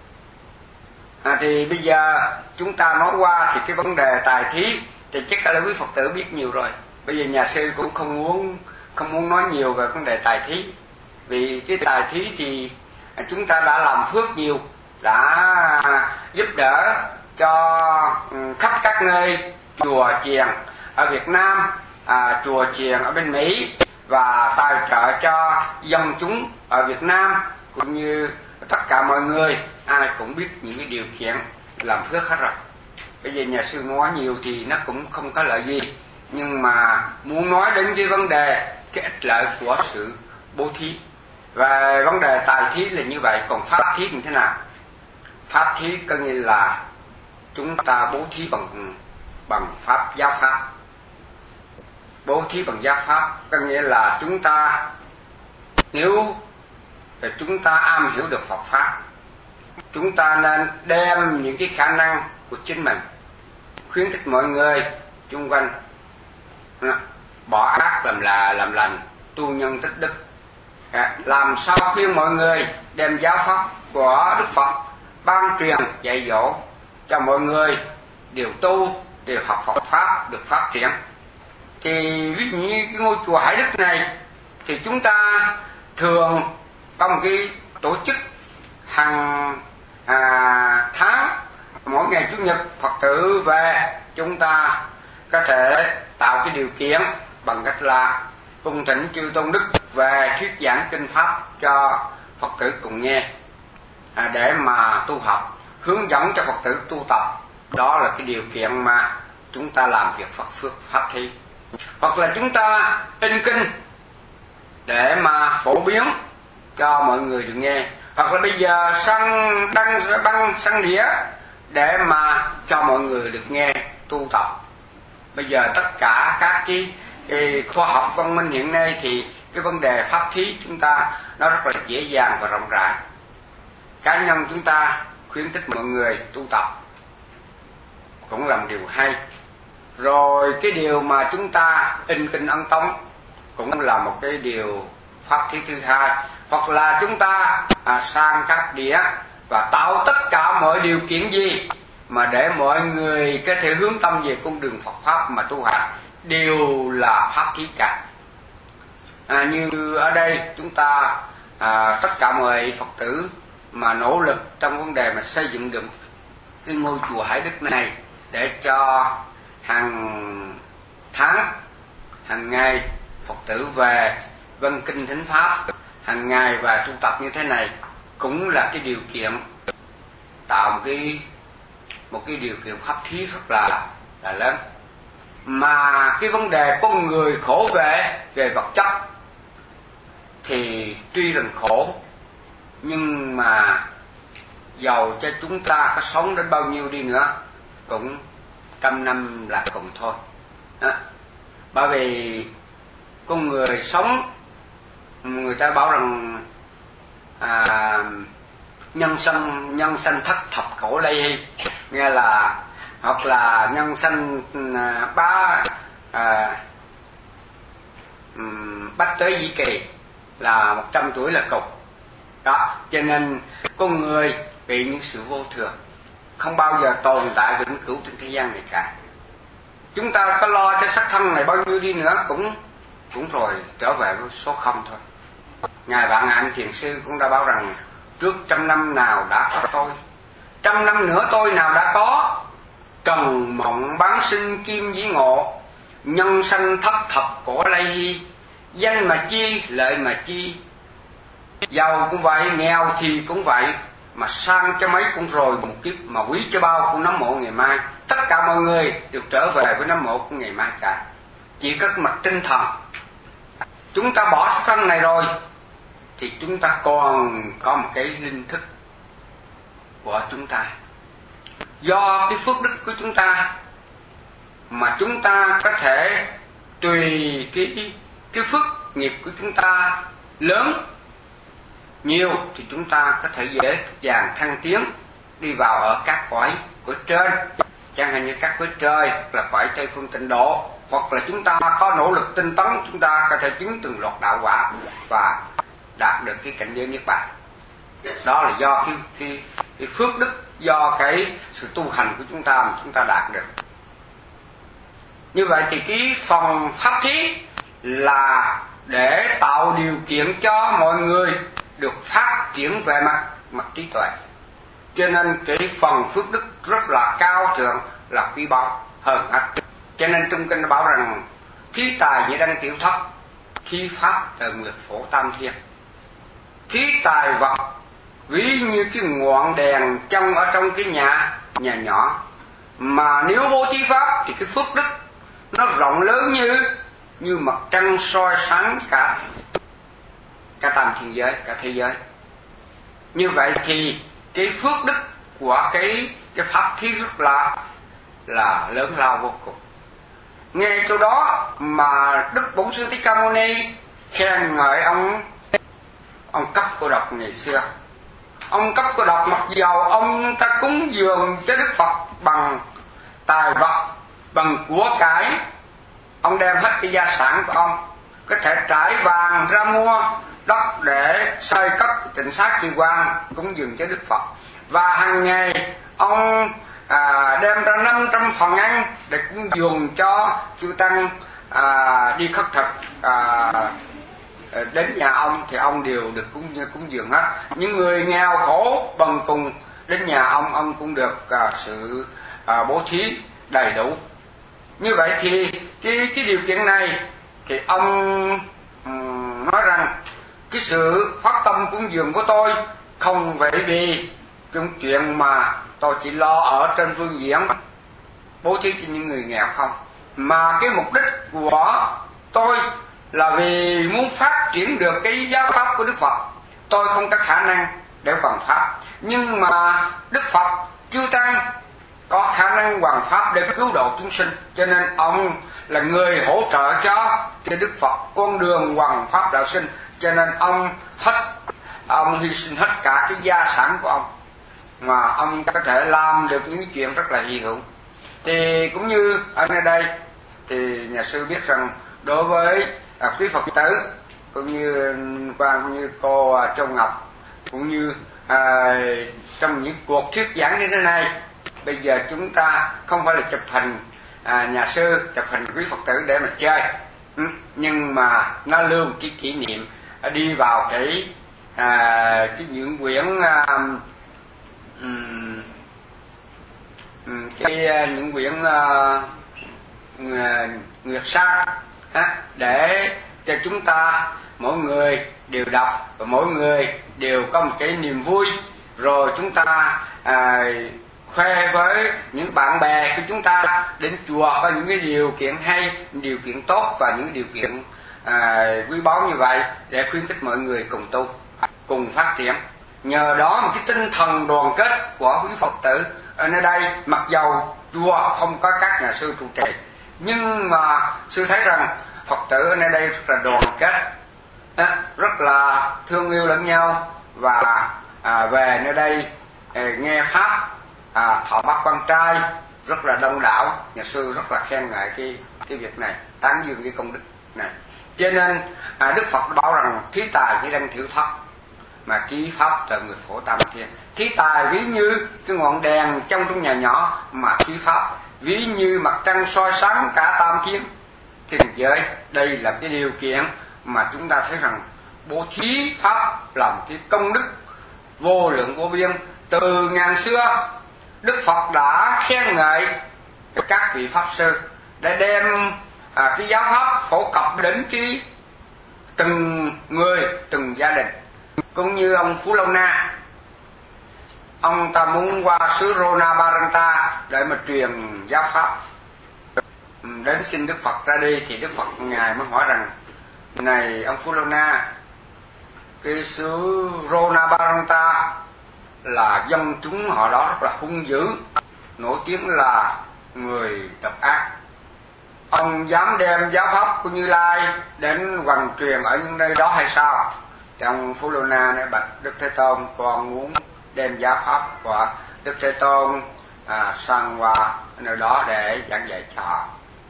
À, thì bây giờ chúng ta nói qua thì cái vấn đề tài thí thì chắc là quý Phật tử biết nhiều rồi. Bây giờ nhà sư cũng không muốn không muốn nói nhiều về vấn đề tài thí, vì cái tài thí thì chúng ta đã làm phước nhiều, đã giúp đỡ cho khắp các nơi chùa chiền ở Việt Nam, à, chùa chiền ở bên Mỹ, và tài trợ cho dân chúng ở Việt Nam, cũng như tất cả mọi người ai cũng biết những cái điều kiện làm phước hết rồi. Bây giờ nhà sư nói nhiều thì nó cũng không có lợi gì, nhưng mà muốn nói đến cái vấn đề cái ích lợi của sự bố thí. Và vấn đề tài thí là như vậy. Còn pháp thí như thế nào? Pháp thí có nghĩa là chúng ta bố thí bằng bằng pháp giáo pháp. Bố thí bằng giáo pháp có nghĩa là chúng ta, nếu chúng ta am hiểu được Phật pháp, chúng ta nên đem những cái khả năng của chính mình khuyến khích mọi người chung quanh bỏ ác làm là làm lành, tu nhân tích đức. Làm sao khuyên mọi người đem giáo pháp của Đức Phật ban truyền dạy dỗ cho mọi người đều tu, đều học Phật pháp, được phát triển. Thì ví dụ như cái ngôi chùa Hải Đức này thì chúng ta thường có một cái tổ chức hàng à, tháng, mỗi ngày Chủ nhật Phật tử về, chúng ta có thể tạo cái điều kiện bằng cách là cung thỉnh chư tôn đức về thuyết giảng kinh pháp cho Phật tử cùng nghe, à, để mà tu học, hướng dẫn cho Phật tử tu tập. Đó là cái điều kiện mà chúng ta làm việc Phật phước pháp thí. Hoặc là chúng ta in kinh để mà phổ biến cho mọi người được nghe. Hoặc là bây giờ săn đăng băng săn đĩa để mà cho mọi người được nghe tu tập. Bây giờ tất cả các cái, cái khoa học văn minh hiện nay thì cái vấn đề pháp thí chúng ta nó rất là dễ dàng và rộng rãi. Cá nhân chúng ta khuyến khích mọi người tu tập cũng là một điều hay. Rồi cái điều mà chúng ta in kinh ấn tống cũng là một cái điều pháp thí thứ hai. Hoặc là chúng ta à, sang các đĩa và tạo tất cả mọi điều kiện gì mà để mọi người có thể hướng tâm về con đường Phật pháp mà tu hành, đều là pháp thí cả. À, như ở đây chúng ta à, tất cả mọi Phật tử mà nỗ lực trong vấn đề mà xây dựng được cái ngôi chùa Hải Đức này, để cho hàng tháng, hàng ngày Phật tử về vâng kinh thính pháp hàng ngày và tu tập như thế này cũng là cái điều kiện tạo một cái một cái điều kiện pháp thí rất là là lớn. Mà cái vấn đề con người khổ về về vật chất thì tuy rằng khổ, nhưng mà dầu cho chúng ta có sống đến bao nhiêu đi nữa cũng trăm năm là cùng thôi đó. Bởi vì con người sống, người ta bảo rằng à, nhân sanh nhân sanh thất thập khổ lây hy, nghe là hoặc là nhân sanh à, ba à, um, bách tuế di kỳ là một trăm tuổi là cùng đó. Cho nên con người bị những sự vô thường, không bao giờ tồn tại vĩnh cửu trên thế gian này cả. Chúng ta có lo cho xác thân này bao nhiêu đi nữa cũng cũng rồi trở về với số không thôi. Ngài Vạn Hạnh Thiền Sư cũng đã bảo rằng trước trăm năm nào đã có tôi, trăm năm nữa tôi nào đã có. Trần mộng bán sinh kim dĩ ngộ, nhân sanh thất thập cổ lây hy. Danh mà chi, lợi mà chi, giàu cũng vậy, nghèo thì cũng vậy, mà sang cho mấy cũng rồi một kiếp, mà quý cho bao cũng nắm mộ ngày mai. Tất cả mọi người đều trở về với nắm mộ của ngày mai cả. Chỉ có mặt tinh thần, chúng ta bỏ cái thân này rồi thì chúng ta còn có một cái linh thức của chúng ta. Do cái phước đức của chúng ta mà chúng ta có thể tùy cái cái phước nghiệp của chúng ta lớn nhiều thì chúng ta có thể dễ dàng thăng tiến đi vào ở các cõi của trên, chẳng hạn như các cõi trời là cõi Tây Phương Tịnh Độ, hoặc là chúng ta có nỗ lực tinh tấn, chúng ta có thể chứng từng loạt đạo quả và đạt được cái cảnh giới niết bàn. Đó là do cái cái cái phước đức, do cái sự tu hành của chúng ta mà chúng ta đạt được. Như vậy thì cái phần pháp thí là để tạo điều kiện cho mọi người được phát triển về mặt mặt trí tuệ. Cho nên cái phần phước đức rất là cao thượng, là quý báu hơn hết. Cho nên trong kinh bảo rằng thí tài như đăng tiểu thất, thí pháp từ nguyệt phổ tam thiên. Thí tài vật ví như cái ngọn đèn trong ở trong cái nhà nhà nhỏ, mà nếu bố thí pháp thì cái phước đức nó rộng lớn như như mặt trăng soi sáng cả cả tam thiên giới, cả thế giới. Như vậy thì cái phước đức của cái cái pháp thí rất là là lớn lao vô cùng. Nghe chỗ đó mà Đức Bổn Sư Thích Ca Mâu Ni khen ngợi ông ông Cấp Cô Độc ngày xưa. Ông Cấp Cô Độc mặc dầu ông ta cúng dường cho Đức Phật bằng tài vật, bằng của cải, ông đem hết cái gia sản của ông, có thể trải vàng ra mua đất để xây cất tịnh sát kỳ quan cúng dường cho Đức Phật. Và hàng ngày ông à, đem ra năm trăm phần ăn để cúng dường cho chư tăng à, đi khất thực à, đến nhà ông thì ông đều được cúng cúng dường hết. Những người nghèo khổ bần cùng đến nhà ông, ông cũng được à, sự à, bố thí đầy đủ. Như vậy thì cái cái điều kiện này thì ông um, nói rằng cái sự phát tâm cúng dường của tôi không phải vì cái chuyện mà tôi chỉ lo ở trên phương diện bố thí cho những người nghèo không, mà cái mục đích của tôi là vì muốn phát triển được cái giáo pháp của Đức Phật. Tôi không có khả năng để hoàn pháp, nhưng mà Đức Phật chư tăng có khả năng hoàn pháp để cứu độ chúng sinh, cho nên ông là người hỗ trợ cho cái Đức Phật con đường hoàn pháp đạo sinh. Cho nên ông hết ông hy sinh hết cả cái gia sản của ông mà ông có thể làm được những chuyện rất là hy hữu. Thì cũng như ở nơi đây thì nhà sư biết rằng đối với à, quý Phật tử cũng như quan cũng như cô à, Châu Ngọc, cũng như à, trong những cuộc thuyết giảng như thế này, bây giờ chúng ta không phải là chụp hình à, nhà sư, chụp hình quý Phật tử để mà chơi, ừ, nhưng mà nó lưu cái kỷ niệm à, đi vào cái à, cái những quyển à, um, cái uh, những quyển uh, Nguyệt Sang để cho chúng ta mỗi người đều đọc và mỗi người đều có một cái niềm vui, rồi chúng ta à, khoe với những bạn bè của chúng ta đến chùa có những cái điều kiện hay, điều kiện tốt và những điều kiện à, quý báu như vậy để khuyến khích mọi người cùng tu, cùng phát triển. Nhờ đó một cái tinh thần đoàn kết của quý Phật tử ở nơi đây, mặc dầu chùa không có các nhà sư trụ trì, nhưng mà sư thấy rằng Phật tử ở nơi đây rất là đoàn kết, rất là thương yêu lẫn nhau, và à, về nơi đây nghe pháp à, thọ bát quan trai rất là đông đảo. Nhà sư rất là khen ngợi cái cái việc này, tán dương cái công đức này. Cho nên à, Đức Phật bảo rằng thí tài chỉ đang thiểu thấp, mà trí pháp từ người khổ tam thiên. Thí tài ví như cái ngọn đèn trong trong nhà nhỏ, mà trí pháp ví như mặt trăng soi sáng cả tam thiên. Thì giới đây là cái điều kiện mà chúng ta thấy rằng bố thí pháp là một cái công đức vô lượng vô biên. Từ ngàn xưa Đức Phật đã khen ngợi các vị pháp sư để đem à, cái giáo pháp phổ cập đến cái từng người, từng gia đình. Cũng như ông Phú Lâu Na, ông ta muốn qua xứ Rona Baranta để mà truyền giáo pháp, đến xin Đức Phật ra đi, thì Đức Phật ngài mới hỏi rằng: này ông Phú Lâu Na, cái xứ Rona Baranta là dân chúng họ đó rất là hung dữ, nổi tiếng là người độc ác, ông dám đem giáo pháp của Như Lai đến hoằng truyền ở những nơi đó hay sao? Thì ông Phú Lô Na nói: bạch Đức Thế Tôn, con muốn đem giáo pháp của Đức Thế Tôn à, sang qua nơi đó để giảng dạy cho họ.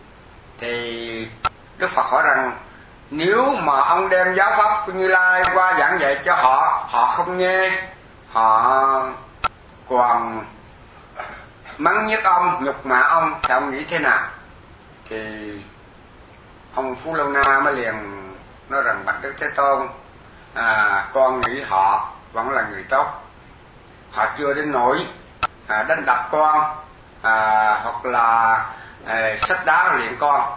Thì Đức Phật hỏi rằng: nếu mà ông đem giáo pháp của Như Lai qua giảng dạy cho họ, họ không nghe, họ còn mắng nhiếc ông, nhục mạ ông, thì ông nghĩ thế nào? Thì ông Phú Lâu Na mới liền nói rằng: bạch Đức Thế Tôn, à, con nghĩ họ vẫn là người tốt, họ chưa đến nỗi à, đánh đập con à, hoặc là à, xách đá luyện con.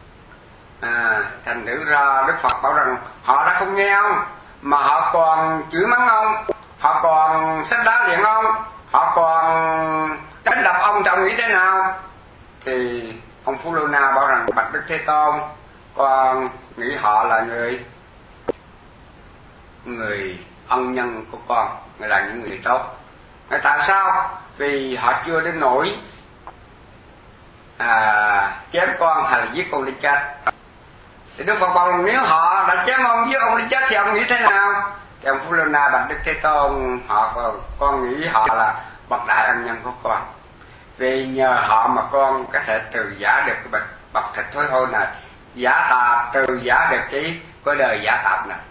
À, thành thử ra Đức Phật bảo rằng họ đã không nghe ông, mà họ còn chửi mắng ông, họ còn xách đá luyện ông, họ còn đánh đập ông, thì ông nghĩ thế nào? Thì ông Phú Lô Na bảo rằng: bạch Đức Thế Tôn, con nghĩ họ là người người ân nhân của con, người là những người tốt. Tại tại sao? Vì họ chưa đến nỗi à, chém con hay là giết con đi chết. Thì Đức Phật bảo rằng nếu họ đã chém ông, giết ông đi chết thì ông nghĩ thế nào? Thì ông Phú Lô Na bạch Đức Thế Tôn, họ con nghĩ họ là bậc đại ân nhân của con, vì nhờ họ mà con có thể từ giả được cái bậc bậc thịt thối hôi này, giả tạp, từ giả được cái cái đời giả tạp này.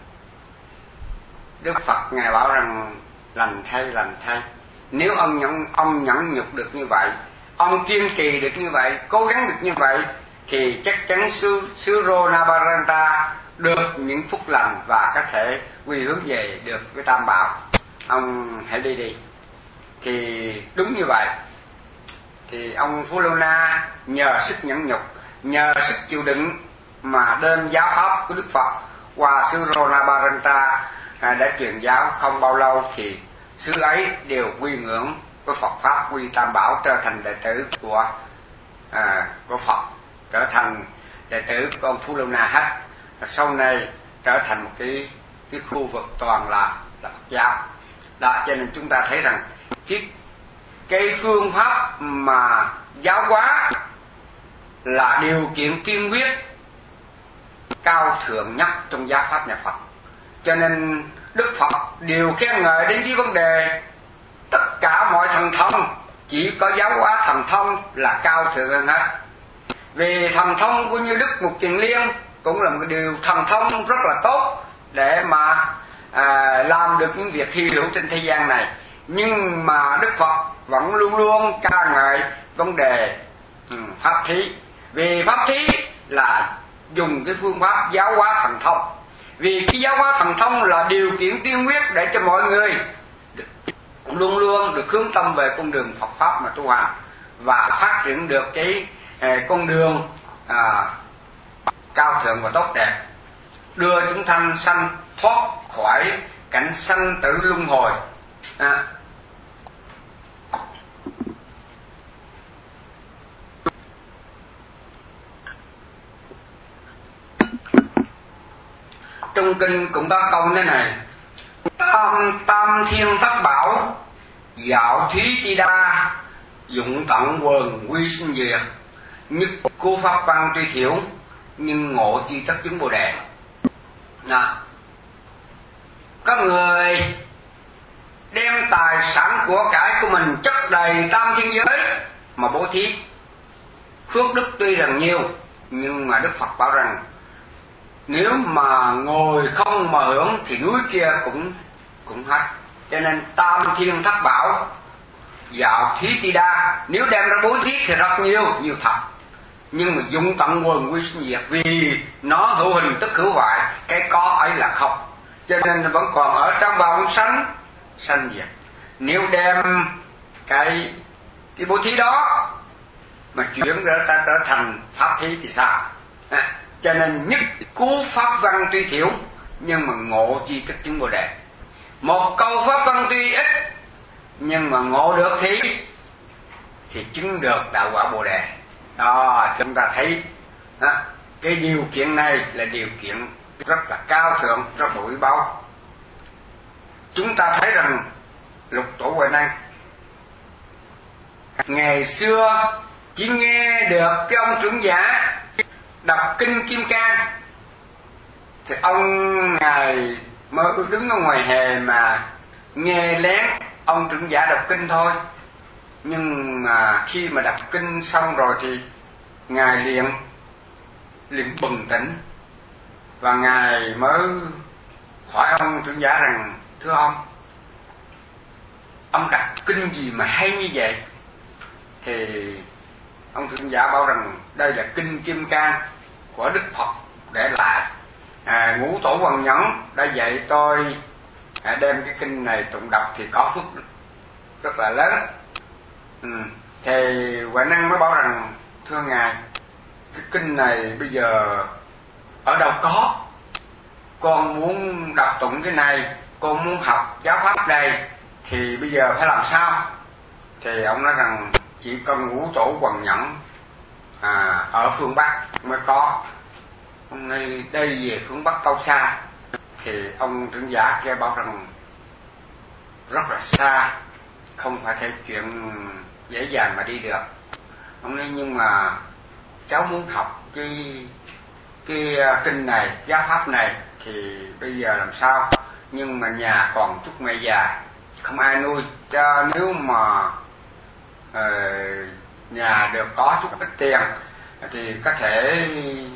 Đức Phật ngài bảo rằng lành thay, lành thay. Nếu ông nhẫn ông nhẫn nhục được như vậy, ông kiên trì được như vậy, cố gắng được như vậy, thì chắc chắn xứ xứ Rona Baranta được những phúc lành và có thể quy hướng về được cái Tam Bảo. Ông hãy đi đi. Thì đúng như vậy. Thì ông Phú Lô Na nhờ sức nhẫn nhục, nhờ sức chịu đựng mà đem giáo pháp của Đức Phật qua xứ Rona Baranta à, để truyền giáo. Không bao lâu thì xứ ấy đều quy ngưỡng của Phật pháp, quy Tam Bảo, trở thành đệ tử của à, của Phật, trở thành đệ tử của ông Phú Lô Na hết. Sau này trở thành một cái cái khu vực toàn là là Phật giáo. Đó, cho nên chúng ta thấy rằng cái cái phương pháp mà giáo hóa là điều kiện tiên quyết cao thượng nhất trong giáo pháp nhà Phật. Cho nên Đức Phật đều khen ngợi đến cái vấn đề tất cả mọi thần thông, chỉ có giáo hóa thần thông là cao thượng hơn hết. Vì thần thông của Như Đức Mục Kiền Liên cũng là một điều thần thông rất là tốt để mà à, làm được những việc hy hữu trên thế gian này. Nhưng mà Đức Phật vẫn luôn luôn ca ngợi vấn đề um, pháp thí. Vì pháp thí là dùng cái phương pháp giáo hóa thần thông. Vì cái giáo hóa thần thông là điều kiện tiên quyết để cho mọi người luôn luôn được hướng tâm về con đường Phật pháp mà tu hành, và phát triển được cái eh, con đường à, cao thượng và tốt đẹp. đưa chúng thanh sanh thoát khỏi cảnh sanh tử luân hồi. À, trong kinh cũng có câu thế này: tam tam thiên thất bảo, dạo thúy chi đa, dụng tận quần quy sinh diệt, nhất cứu pháp văn tuy thiểu, nhưng ngộ chi tất chứng bồ đề. Đó. Có người đem tài sản của cải của mình chất đầy tam thiên giới mà bố thí, phước đức tuy rằng nhiều, nhưng mà Đức Phật bảo rằng nếu mà ngồi không mà hưởng thì núi kia cũng cũng hết. Cho nên tam thiên thất bảo, dạo thí ti đa, nếu đem ra bố thí thì rất nhiều, nhiều thật, nhưng mà dụng tận quần quy sinh diệt, vì nó hữu hình tức hữu hoại, cái có ấy là không, cho nên vẫn còn ở trong vòng sanh sanh diệt. Nếu đem cái cái bố thí đó mà chuyển ra ta trở thành pháp thí thì sao? À, cho nên nhất cứu pháp văn tuy thiểu, nhưng mà ngộ chi tức chứng bồ đề. Một câu pháp văn tuy ít, nhưng mà ngộ được thì thì chứng được đạo quả bồ đề. Đó, chúng ta thấy đó, cái điều kiện này là điều kiện rất là cao thượng, rất là quý báu. Chúng ta thấy rằng Lục Tổ Huệ Năng ngày xưa chỉ nghe được cái ông trưởng giả đọc kinh Kim Cang, thì ông ngài mới đứng ở ngoài hè mà nghe lén ông trưởng giả đọc kinh thôi. Nhưng mà khi mà đọc kinh xong rồi thì ngài liền liền bừng tỉnh, và ngài mới hỏi ông trưởng giả rằng: thưa ông, ông đọc kinh gì mà hay như vậy? Thì ông trưởng giả bảo rằng đây là kinh Kim Cang của Đức Phật để lại. À, Ngũ Tổ Hoằng Nhẫn đã dạy tôi à, đem cái kinh này tụng đọc thì có phước rất là lớn. Ừ. Thì Huệ Năng mới bảo rằng: thưa ngài, cái kinh này bây giờ ở đâu có, con muốn đọc tụng cái này, con muốn học giáo pháp đây, thì bây giờ phải làm sao? Thì ông nói rằng chỉ có Ngũ Tổ Hoằng Nhẫn à, ở phương Bắc mới có. Hôm nay đây về phương Bắc đâu xa? Thì ông trưởng giả kia bảo rằng rất là xa, không phải thể chuyện dễ dàng mà đi được. Ông nói nhưng mà cháu muốn học cái cái kinh này, giáo pháp này, thì bây giờ làm sao? Nhưng mà nhà còn chút mẹ già, không ai nuôi, cho nếu mà uh, nhà được có chút ít tiền thì có thể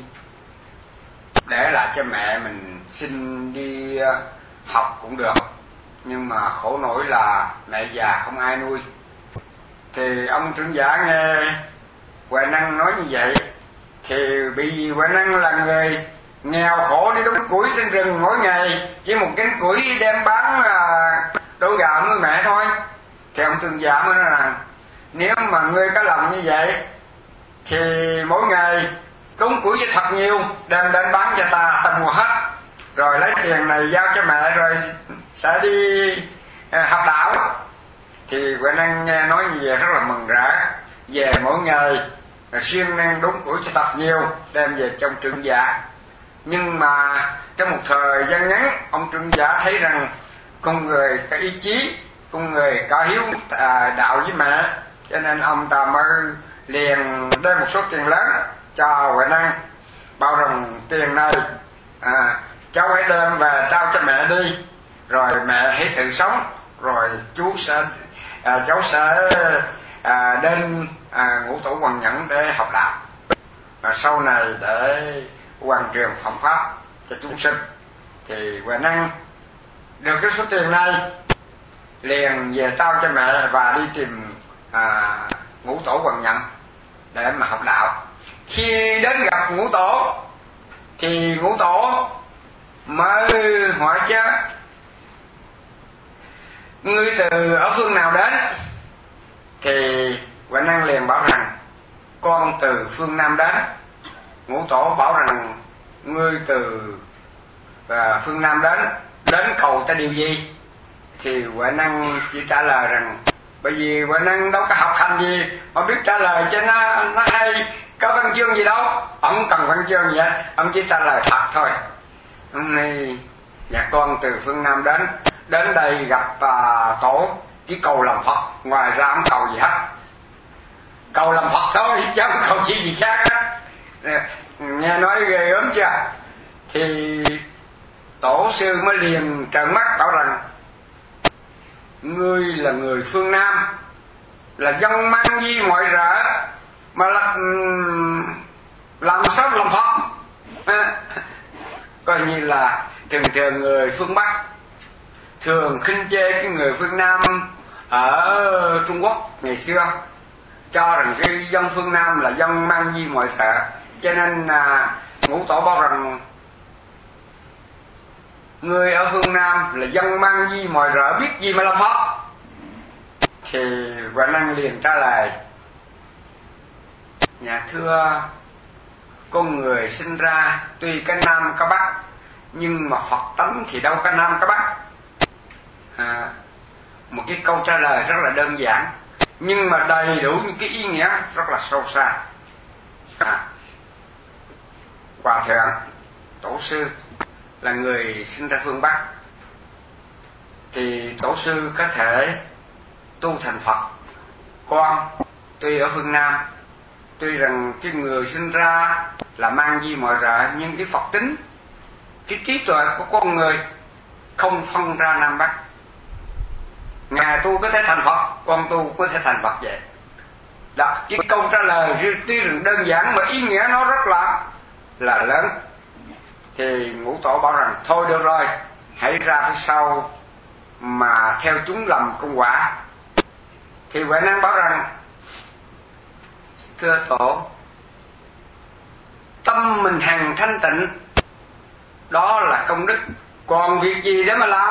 để lại cho mẹ mình xin đi học cũng được. Nhưng mà khổ nổi là mẹ già không ai nuôi. Thì ông trưởng giả nghe Huệ Năng nói như vậy thì bị Huệ Năng là người nghèo khổ đi đốn củi trên rừng mỗi ngày, chỉ một cánh củi đem bán đổ gạo nuôi mẹ thôi. Thì ông trưởng giả mới nói rằng nếu mà ngươi có lòng như vậy thì mỗi ngày đốn củi cho thật nhiều, đem đến bán cho ta, ta mua hết, rồi lấy tiền này giao cho mẹ, rồi sẽ đi học đạo. Thì Huệ Năng nghe nói như vậy rất là mừng rỡ, về mỗi ngày siêng năng đốn củi cho thật nhiều, đem về trong trưởng giả. Nhưng mà trong một thời gian ngắn, ông trưởng giả thấy rằng con người có ý chí, con người có hiếu à, đạo với mẹ, cho nên ông ta mới liền đem một số tiền lớn cho Huệ Năng, bảo rằng tiền này à, cháu hãy đem về trao cho mẹ đi, rồi mẹ hãy tự sống, rồi chú sẽ à, cháu sẽ à, đến à, Ngũ Tổ Hoằng Nhẫn để học đạo, và sau này để hoàn truyền phẩm pháp cho chúng sinh. Thì Huệ Năng được cái số tiền này liền về trao cho mẹ và đi tìm à, Ngũ Tổ Hoằng Nhẫn để mà học đạo. Khi đến gặp Ngũ Tổ thì Ngũ Tổ mới hỏi chứ: ngươi từ ở phương nào đến? Thì Huệ Năng liền bảo rằng con từ phương Nam đến. Ngũ Tổ bảo rằng ngươi từ à, phương Nam đến đến cầu ta điều gì, thì Huệ Năng chỉ trả lời rằng bởi vì Huệ Năng đâu có học hành gì mà biết trả lời cho nó nó hay, có văn chương gì đâu, ông không cần văn chương gì hết, ông chỉ trả lời thật thôi. Hôm nay nhà con từ phương Nam đến đến đây gặp à, tổ chỉ cầu làm Phật, ngoài ra không cầu gì hết, cầu làm Phật thôi chứ không cầu chi gì khác hết. Nghe nói ghê gớm chưa? Thì tổ sư mới liền trợn mắt bảo rằng ngươi là người phương Nam, là dân mang di mọi rợ mà là, làm sao làm Phật? À, coi như là thường thường người phương Bắc thường khinh chê cái người phương Nam ở Trung Quốc ngày xưa, cho rằng cái dân phương Nam là dân mang di mọi rợ, cho nên là Ngũ Tổ bảo rằng người ở phương Nam là dân mang di mọi rợ, biết gì mà làm Phật. Thì Huệ Năng liền trả lời: dạ thưa, con người sinh ra tuy có Nam có Bắc, nhưng mà Phật tánh thì đâu có Nam có Bắc. À, một cái câu trả lời rất là đơn giản, nhưng mà đầy đủ những cái ý nghĩa rất là sâu xa. À, Hòa thượng tổ sư là người sinh ra phương Bắc, thì tổ sư có thể tu thành Phật. Con tuy ở phương Nam, tuy rằng cái người sinh ra là mang di mọi rợ, nhưng cái Phật tính, cái trí tuệ của con người không phân ra Nam Bắc. Ngài tu có thể thành Phật, con tu có thể thành Phật vậy. Đó, cái câu trả lời tuy rằng đơn giản mà ý nghĩa nó rất là là lớn. Thì Ngũ Tổ bảo rằng thôi được rồi, hãy ra phía sau mà theo chúng làm công quả. Thì Huệ Năng bảo rằng thưa Tổ, tâm mình hằng thanh tịnh đó là công đức, còn việc gì để mà làm?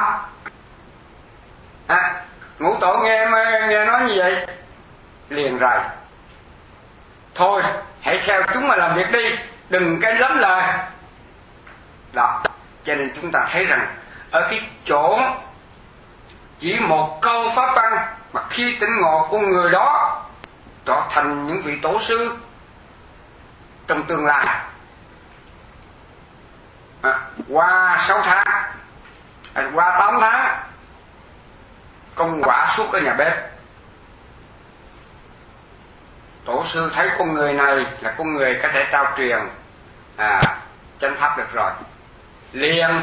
À, Ngũ Tổ nghe nghe nói như vậy liền rồi, thôi hãy theo chúng mà làm việc đi, đừng cái lắm lời. Đó, cho nên chúng ta thấy rằng ở cái chỗ chỉ một câu pháp văn mà khi tỉnh ngộ của người đó trở thành những vị tổ sư trong tương lai. À, qua sáu tháng, à, qua tám tháng công quả suốt ở nhà bếp, tổ sư thấy con người này là con người có thể trao truyền à, chánh pháp được rồi, liền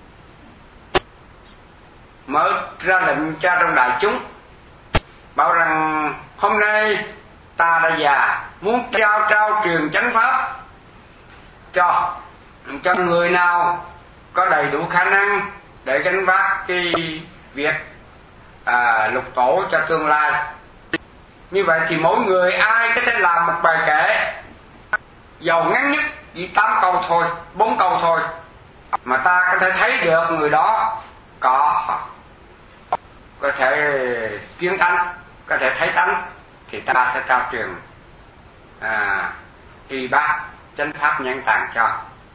mở ra lệnh cho trong đại chúng, bảo rằng hôm nay ta đã già, muốn trao trao truyền chánh pháp cho cho người nào có đầy đủ khả năng để gánh vác cái việc à, lục tổ cho tương lai. Như vậy thì mỗi người ai có thể làm một bài kể, dầu ngắn nhất chỉ tám câu thôi, bốn câu thôi, mà ta có thể thấy được người đó có có thể kiến tánh, có thể thấy tánh, thì ta sẽ trao truyền à, y bác chánh pháp nhãn tạng cho.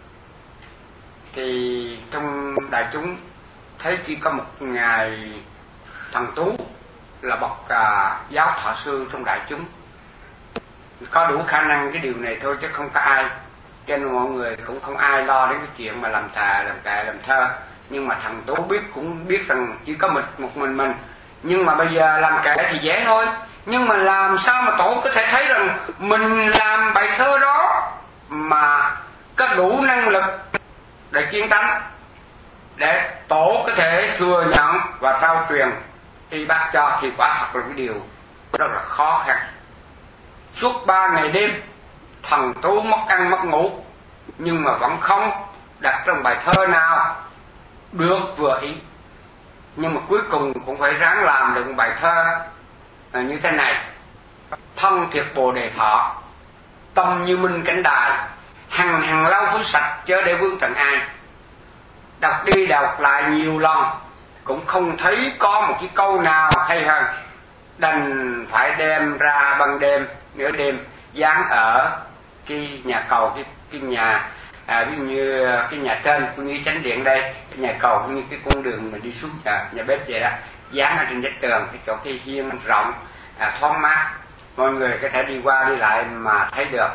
Thì trong đại chúng thấy chỉ có một ngài Thần Tú là bậc à, giáo thọ sư trong đại chúng, có đủ khả năng cái điều này thôi chứ không có ai, cho nên mọi người cũng không ai lo đến cái chuyện mà làm thà làm kệ làm thơ. Nhưng mà Thần Tú biết cũng biết rằng chỉ có mình một mình mình, nhưng mà bây giờ làm kệ thì dễ thôi, nhưng mà làm sao mà tổ có thể thấy rằng mình làm bài thơ đó mà có đủ năng lực để kiến tánh, để tổ có thể thừa nhận và trao truyền y bác cho, thì quả thật là cái điều rất là khó khăn. Suốt ba ngày đêm Thần Tú mất ăn mất ngủ, nhưng mà vẫn không đặt trong bài thơ nào được vừa ý. Nhưng mà cuối cùng cũng phải ráng làm được một bài thơ như thế này: thân thiệt bồ đề thọ, tâm như minh cảnh đài, hằng hằng lau phối sạch chớ để vướng trần ai. Đọc đi đọc lại nhiều lần cũng không thấy có một cái câu nào hay hơn, đành phải đem ra ban đêm nửa đêm dán ở cái nhà cầu, cái, cái nhà à, ví dụ như cái nhà trên của nghi chánh điện đây, cái nhà cầu cũng như cái con đường mình đi xuống nhà, nhà bếp vậy đó, dán ở trên vách tường cái chỗ cái hiên rộng, à, thoáng mát, mọi người có thể đi qua đi lại mà thấy được.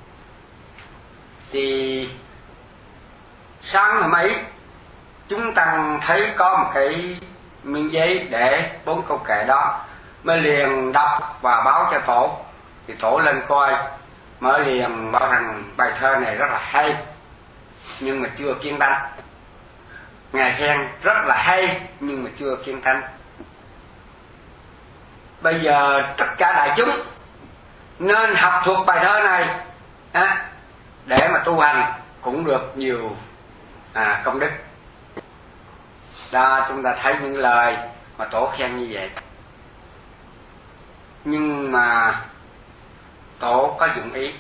Thì sáng hôm ấy chúng ta thấy có một cái miếng giấy để bốn câu kệ đó, mới liền đọc và báo cho tổ. Thì tổ lên coi, mới liền bảo rằng bài thơ này rất là hay nhưng mà chưa kiên tánh. Ngài khen rất là hay nhưng mà chưa kiên tánh. Bây giờ tất cả đại chúng nên học thuộc bài thơ này à, để mà tu hành cũng được nhiều à, công đức. Đó, chúng ta thấy những lời mà tổ khen như vậy. Nhưng mà tổ có dụng ý.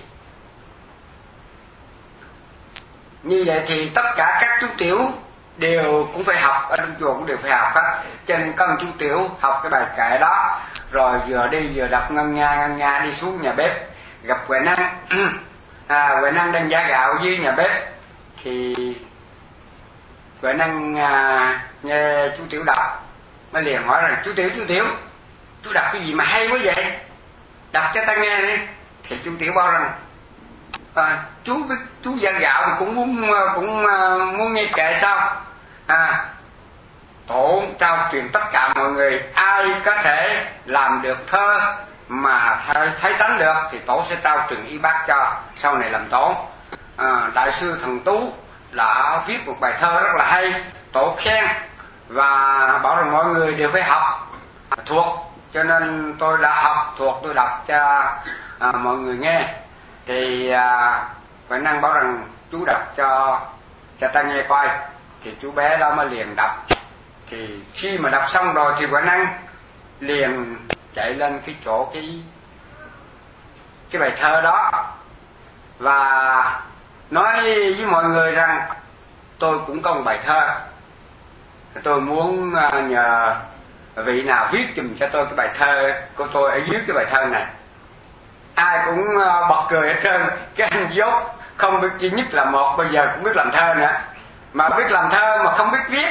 Như vậy thì tất cả các chú tiểu đều cũng phải học, ở trong chùa cũng đều phải học hết. Cho nên có một chú tiểu học cái bài kệ đó, rồi vừa đi vừa đọc ngân nga ngân nga đi xuống nhà bếp, gặp Huệ Năng. à, Huệ Năng đang giã gạo dưới nhà bếp, thì Huệ Năng à, nghe chú tiểu đọc, mới liền hỏi rằng chú tiểu chú tiểu chú đọc cái gì mà hay quá vậy, đọc cho ta nghe đi. Thì chú tiểu bảo rằng à, chú chú giã gạo thì cũng muốn cũng uh, muốn nghe kệ sao. à Tổ trao truyền tất cả mọi người, ai có thể làm được thơ mà thấy, thấy tánh được thì tổ sẽ trao truyền y bác cho sau này làm tổ. à, Đại sư Thần Tú đã viết một bài thơ rất là hay, tổ khen và bảo rằng mọi người đều phải học thuộc, cho nên tôi đã học thuộc, tôi đọc cho à, mọi người nghe. Thì à, Huệ Năng bảo rằng chú đọc cho cho ta nghe coi. Thì chú bé đó mới liền đọc. Thì khi mà đọc xong rồi thì Huệ Năng liền chạy lên cái chỗ cái cái bài thơ đó và nói với mọi người rằng tôi cũng có một bài thơ, tôi muốn nhờ vị nào viết giùm cho tôi cái bài thơ của tôi ở dưới cái bài thơ này. Ai cũng bật cười hết trơn. Cái anh dốt không biết, chỉ nhất là một bây giờ cũng biết làm thơ nữa, mà biết làm thơ mà không biết viết.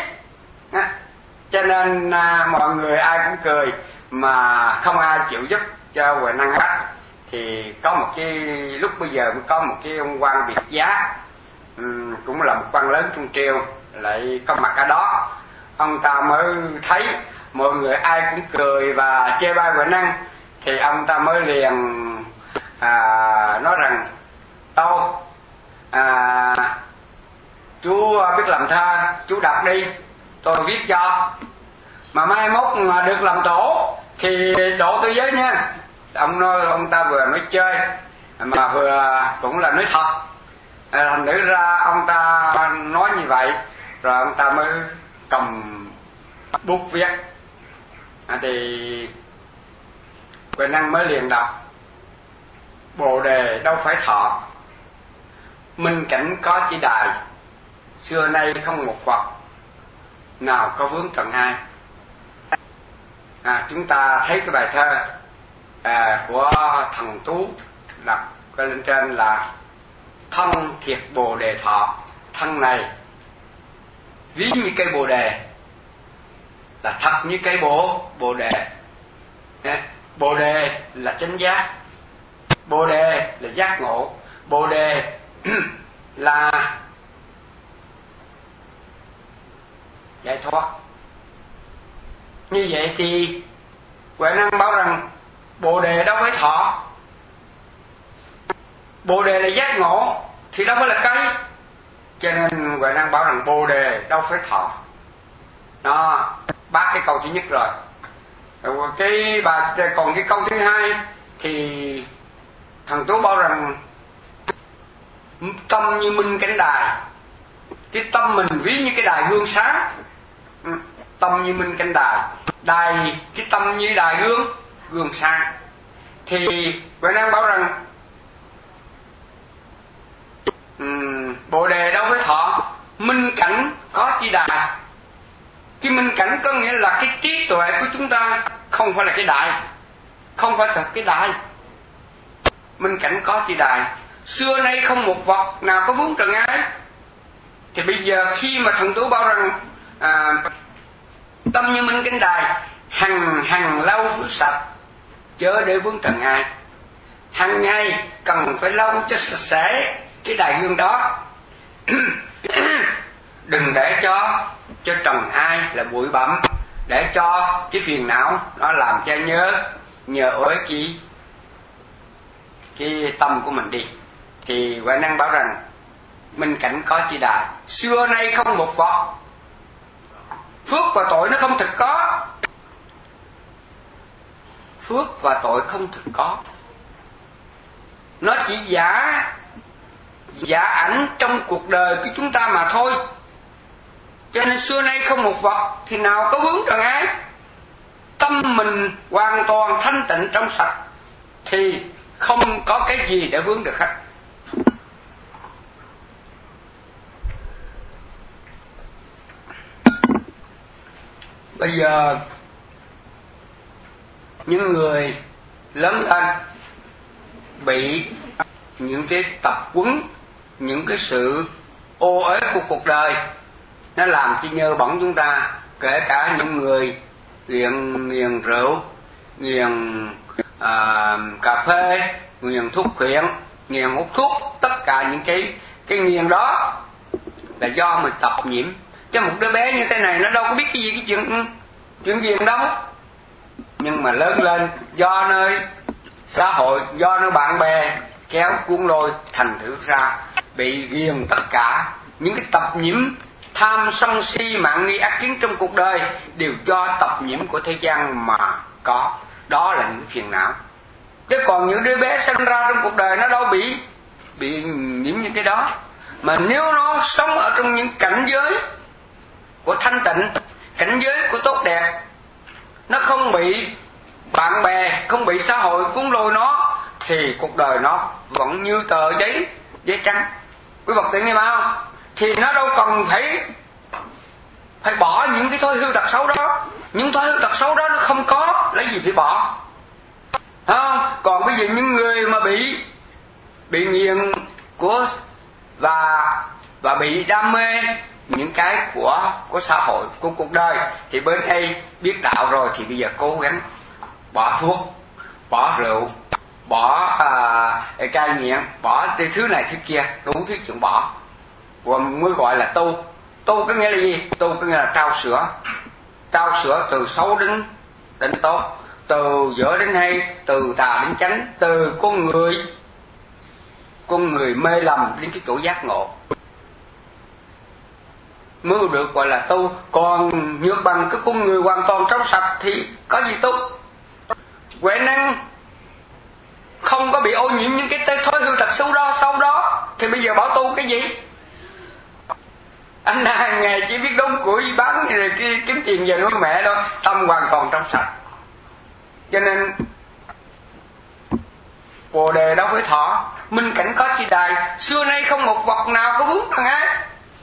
Cho nên mọi người ai cũng cười mà không ai chịu giúp cho Huệ Năng bắt. Thì có một cái lúc bây giờ cũng có một cái ông quan Biệt Giá, um, cũng là một quan lớn Trung Triều, lại có mặt ở đó. Ông ta mới thấy mọi người ai cũng cười và chê bai Huệ Năng, thì ông ta mới liền à, nói rằng đâu à, chú biết làm thơ, chú đọc đi, tôi viết cho, mà mai mốt mà được làm tổ thì độ tôi với nha. Ông nói, ông ta vừa nói chơi mà vừa cũng là nói thật. à, thành thử ra ông ta nói như vậy, rồi ông ta mới cầm bút viết. à, thì Huệ Năng mới liền đọc: Bồ đề đâu phải thọ, minh cảnh có chỉ đài, xưa nay không một Phật, nào có vướng trần ai. à, Chúng ta thấy cái bài thơ à, của Thần Tú đọc cái lên trên là thân thiệt bồ đề thọ. Thân này ví như cây bồ đề, là thật như cây bồ bồ đề. Bồ đề là chánh giác, bồ đề là giác ngộ, bồ đề là giải thoát. Như vậy thì Huệ Năng bảo rằng bồ đề đâu phải thọ, bồ đề là giác ngộ thì đâu phải là cây. Cho nên Huệ Năng bảo rằng bồ đề đâu phải thọ. Đó, ba cái câu thứ nhất rồi. Cái bà còn cái câu thứ hai thì Thần Tú bảo rằng tâm như minh cánh đài. Cái tâm mình ví như cái đài gương sáng. Tâm như minh cánh đài, đài cái tâm như đài gương gương sáng. Thì Huệ Năng bảo rằng um, bồ đề đâu phải thọ, minh cảnh có chi đài. Cái minh cảnh có nghĩa là cái trí tuệ của chúng ta, không phải là cái đại, không phải là cái đại. Minh cảnh có chi đài xưa nay không một vật nào có vướng trần ai. Thì bây giờ khi mà thần tử bảo rằng à, tâm như minh cánh đài, hằng hằng lau phước sạch, chớ để vướng trần ai. Hằng ngày cần phải lau cho sạch sẽ cái đài gương đó. Đừng để cho cho trần ai là bụi bặm, để cho cái phiền não nó làm cho nhớ nhờ ối chi cái tâm của mình đi. Thì Huệ Năng bảo rằng minh cảnh có chi đài, xưa nay không một vật. Phước và tội nó không thực có. Phước và tội không thực có, nó chỉ giả giả ảnh trong cuộc đời của chúng ta mà thôi. Cho nên xưa nay không một vật thì nào có vướng trần ai. Tâm mình hoàn toàn thanh tịnh trong sạch thì không có cái gì để vướng được hết. Bây giờ những người lớn lên bị những cái tập quấn, những cái sự ô uế của cuộc đời nó làm cho nhơ bẩn chúng ta. Kể cả những người nghiện nghiện rượu, nghiện à, cà phê, nghiện thuốc phiện, nghiện hút thuốc, tất cả những cái cái nghiện đó là do mình tập nhiễm. Chứ một đứa bé như thế này nó đâu có biết cái gì cái chuyện chuyện nghiện đâu. Nhưng mà lớn lên do nơi xã hội, do nơi bạn bè kéo cuốn lôi, thành thử ra bị ghiền tất cả những cái tập nhiễm tham sân si mạng nghi ác kiến trong cuộc đời đều do tập nhiễm của thế gian mà có. Đó là những phiền não. Chứ còn những đứa bé sinh ra trong cuộc đời nó đâu bị bị nhiễm những cái đó. Mà nếu nó sống ở trong những cảnh giới của thanh tịnh, cảnh giới của tốt đẹp, nó không bị bạn bè, không bị xã hội cuốn lôi nó, thì cuộc đời nó vẫn như tờ giấy giấy trắng. Quý Phật tử nghe không? Thì nó đâu cần phải phải bỏ những cái thói hư tật xấu đó. Những thói hư tật xấu đó nó không có, lấy gì phải bỏ, không? Còn bây giờ những người mà bị bị nghiện của và và bị đam mê những cái của của xã hội, của cuộc đời, thì bên đây biết đạo rồi thì bây giờ cố gắng bỏ thuốc, bỏ rượu, bỏ à, cai nghiện, bỏ thứ này thứ kia, đủ thứ chuyện bỏ, còn mới gọi là tu. Tu có nghĩa là gì? Tu có nghĩa là trao sữa, trao sữa từ xấu đến đến tốt, từ dở đến hay, từ tà đến chánh, từ con người con người mê lầm đến cái chỗ giác ngộ, mới được gọi là tu. Còn nhược bằng cái con người hoàn toàn trong sạch thì có gì tu? Huệ Năng không có bị ô nhiễm những cái thói hư tật xấu đó, sau đó thì bây giờ bảo tu cái gì? Anh hàng ngày chỉ biết đốn củi bán rồi kiếm tiền về nuôi mẹ thôi, tâm hoàn toàn trong sạch. Cho nên Bồ đề đâu phải thọ, minh cảnh có chi đài, xưa nay không một vật nào có vướng trần ai.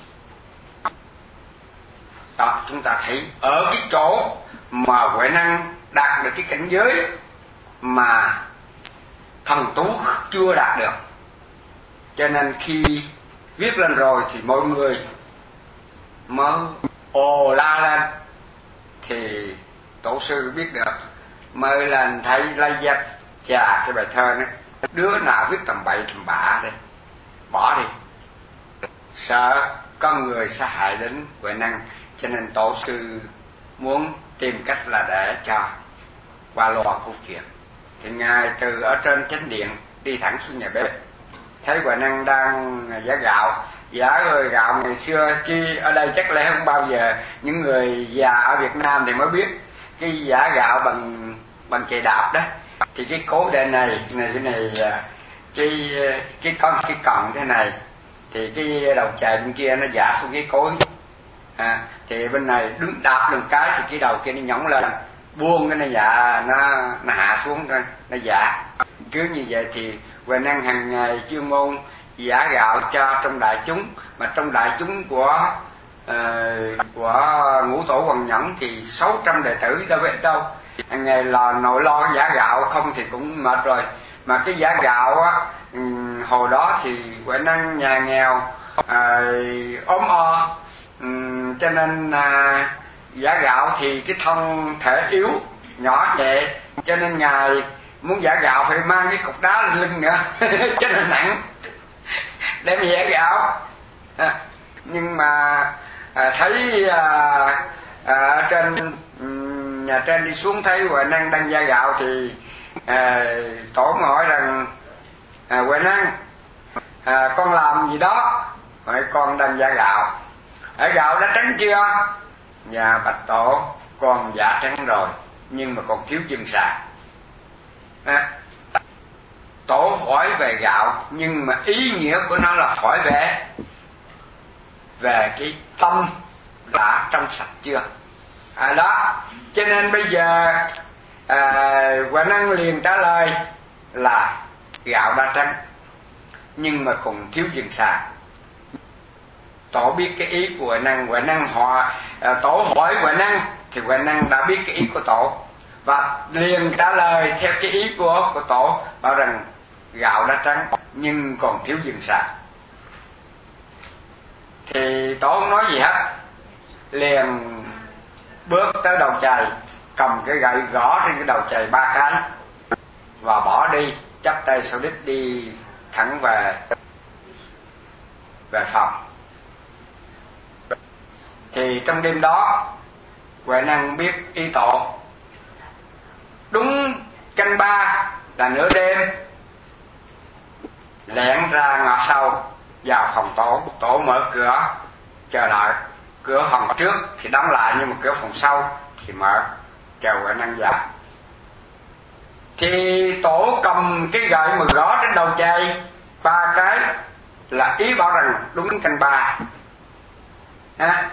Đó, chúng ta thấy ở cái chỗ mà Huệ Năng đạt được cái cảnh giới mà thần tú chưa đạt được. Cho nên khi viết lên rồi thì mọi người mới ồ la lên, thì tổ sư biết được, mới lên thấy lấy dép chà cái bài thơ đó, đứa nào viết tầm bậy tầm bạ đây, bỏ đi, sợ con người sẽ hại đến Huệ Năng. Cho nên tổ sư muốn tìm cách là để cho qua loa câu chuyện. Thì ngài từ ở trên chánh điện đi thẳng xuống nhà bếp, thấy Huệ Năng đang giả gạo. Giả rồi gạo ngày xưa chứ ở đây chắc lẽ không bao giờ, những người già ở Việt Nam thì mới biết cái giả gạo bằng bằng chày đạp đó. Thì cái cố đệ này này cái này cái cái con cái còng thế này, thì cái đầu chày bên kia nó giả xuống cái cối, à, thì bên này đứng đạp lên cái thì cái đầu kia nó nhõng lên, buông cái nó dạ nó nó hạ xuống coi nó giả. Cứ như vậy thì Huệ Năng hàng ngày chuyên môn giả gạo cho trong đại chúng, mà trong đại chúng của uh, của ngũ tổ Hoàng Nhẫn thì sáu trăm đệ tử đâu biết đâu, hàng ngày là nội lo giả gạo không thì cũng mệt rồi, Mà cái giá gạo á, hồi đó thì Huệ Năng nhà nghèo, à, ốm o, um, cho nên à, giá gạo thì cái thân thể yếu nhỏ nhẹ, cho nên ngài muốn giả gạo phải mang cái cục đá lên lưng nữa cho nên nặng, đem giả gạo. À, nhưng mà à, thấy à, à, trên um, nhà trên đi xuống thấy Huệ Năng đang giả gạo thì à, tổ hỏi rằng à, Huệ Năng, à, con làm gì đó? Hỏi con đang giả gạo. Ở gạo đã trắng chưa? Dạ bạch tổ, con giả trắng rồi, nhưng mà còn thiếu dừng sạc. À, tổ hỏi về gạo, nhưng mà ý nghĩa của nó là hỏi về về cái tâm đã trong sạch chưa. À đó, cho nên bây giờ à, Huệ Năng liền trả lời là gạo đã trắng, nhưng mà còn thiếu dừng sạc. Tổ biết cái ý của Huệ Năng. Huệ Năng họ à, tổ hỏi Huệ Năng thì Huệ Năng đã biết cái ý của tổ và liền trả lời theo cái ý của của tổ, bảo rằng gạo đã trắng nhưng còn thiếu dừng sạc. Thì tổ không nói gì hết, liền bước tới đầu chày, cầm cái gậy gõ trên cái đầu chày ba cái và bỏ đi, chắp tay sau đít đi thẳng về về phòng. Thì trong đêm đó Huệ Năng biết ý tổ. Đúng canh ba là nửa đêm, lẻn ra ngõ sau vào phòng tổ. Tổ mở cửa chờ đợi. Cửa phòng trước thì đóng lại, nhưng mà cửa phòng sau thì mở, chờ Huệ Năng vào. Thì tổ cầm cái gậy mà gõ trên đầu chày ba cái là ý bảo rằng đúng canh ba à,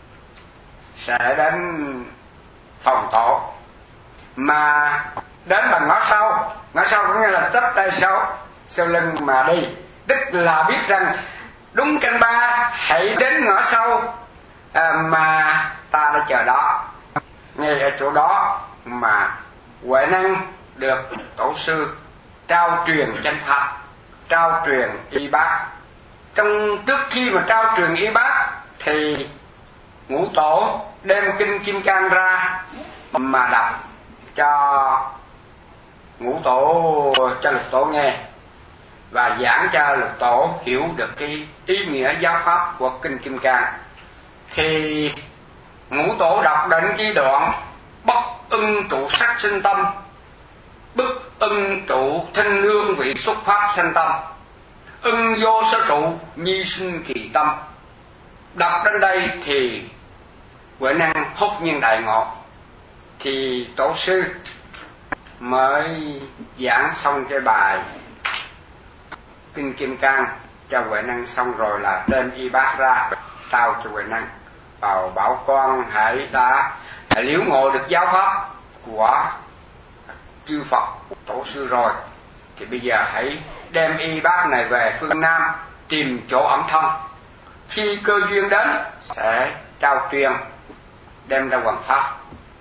sẽ đến phòng tổ. Mà đến bằng ngõ sau, ngõ sau có nghĩa là chắp tay sau sau lưng mà đi, tức là biết rằng đúng canh ba hãy đến ngõ sau à, mà ta đã chờ đó. Ngay ở chỗ đó mà Huệ Năng được tổ sư trao truyền chánh pháp, trao truyền y bát. Trong trước khi mà trao truyền y bát thì Ngũ Tổ đem kinh Kim Cang ra mà đọc cho Ngũ Tổ, cho Lục Tổ nghe, và giảng cho Lục Tổ hiểu được cái ý nghĩa giáo pháp của kinh Kim Cang. Thì Ngũ Tổ đọc đến cái đoạn bất ưng trụ sắc sinh tâm, bất ưng trụ thanh lương vị xuất pháp sanh tâm, ưng vô sở trụ nhi sinh kỳ tâm. Đọc đến đây thì Huệ Năng hốt nhiên đại ngộ. Thì tổ sư mới giảng xong cái bài kinh Kim Cang cho Huệ Năng, xong rồi là đem y bát ra trao cho Huệ Năng, vào bảo con hãy đã liễu ngộ được giáo pháp của chư Phật tổ sư rồi, thì bây giờ hãy đem y bát này về phương Nam tìm chỗ ẩn thân, khi cơ duyên đến sẽ trao truyền đem ra hoằng pháp.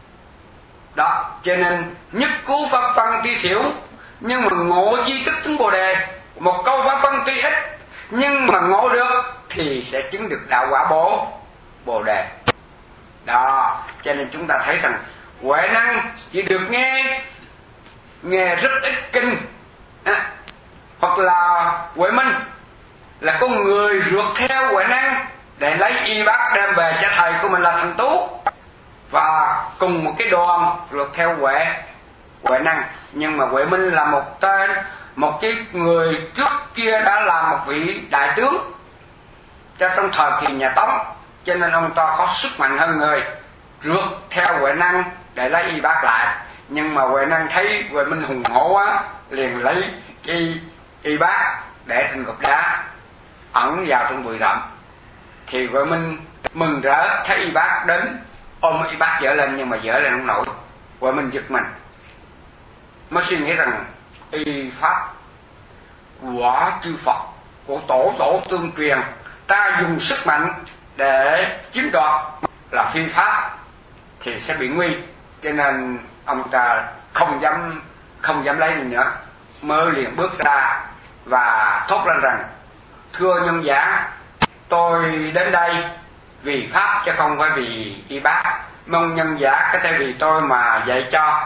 Đó, cho nên nhất cứu pháp văn tuy thiểu, nhưng mà ngộ chi tức chứng Bồ Đề. Một câu pháp văn tuy ít, nhưng mà ngộ được thì sẽ chứng được đạo quả bổ Bồ Đề. Đó, cho nên chúng ta thấy rằng Huệ Năng chỉ được nghe nghe rất ít kinh à, hoặc là Huệ Minh là con người rượt theo Huệ Năng để lấy y bát đem về cho thầy của mình là Thành Tú, và cùng một cái đoàn rượt theo Huệ Huệ Năng. Nhưng mà Huệ Minh là một tên, một cái người trước kia đã là một vị đại tướng cho trong thời kỳ nhà Tống, cho nên ông ta có sức mạnh hơn người, rượt theo Huệ Năng để lấy y bát lại. Nhưng mà Huệ Năng thấy Huệ Minh hùng hổ quá, liền lấy cái y bát để trên cục đá ẩn vào trong bụi rậm. Thì Huệ Minh mừng rỡ thấy y bát đến, ôm y bát dở lên, nhưng mà dở lên không nổi. Huệ Minh giật mình, mới suy nghĩ rằng y pháp của chư Phật, của tổ tổ tương truyền, ta dùng sức mạnh để chiếm đoạt là phi pháp thì sẽ bị nguy, cho nên ông ta không dám không dám lấy gì nữa. mới liền bước ra và thốt lên rằng: thưa nhân giả, tôi đến đây vì pháp chứ không phải vì y bác, mong nhân giả có thể vì tôi mà dạy cho.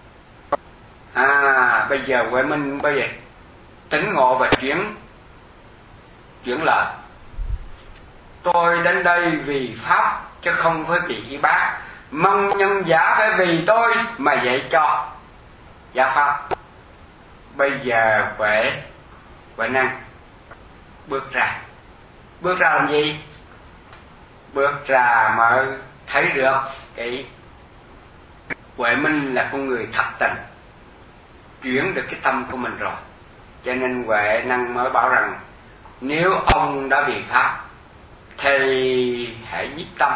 À, bây giờ Huệ Minh bây giờ tỉnh ngộ và chuyển chuyển lời: tôi đến đây vì pháp chứ không phải vì y bác, mong nhân giả phải vì tôi mà dạy cho giả pháp. Bây giờ Huệ Huệ Năng bước ra. Bước ra làm gì? Bước ra mới thấy được cái Huệ Minh là con người thật tình, chuyển được cái tâm của mình rồi. Cho nên Huệ Năng mới bảo rằng: nếu ông đã vì pháp thì hãy nhiếp tâm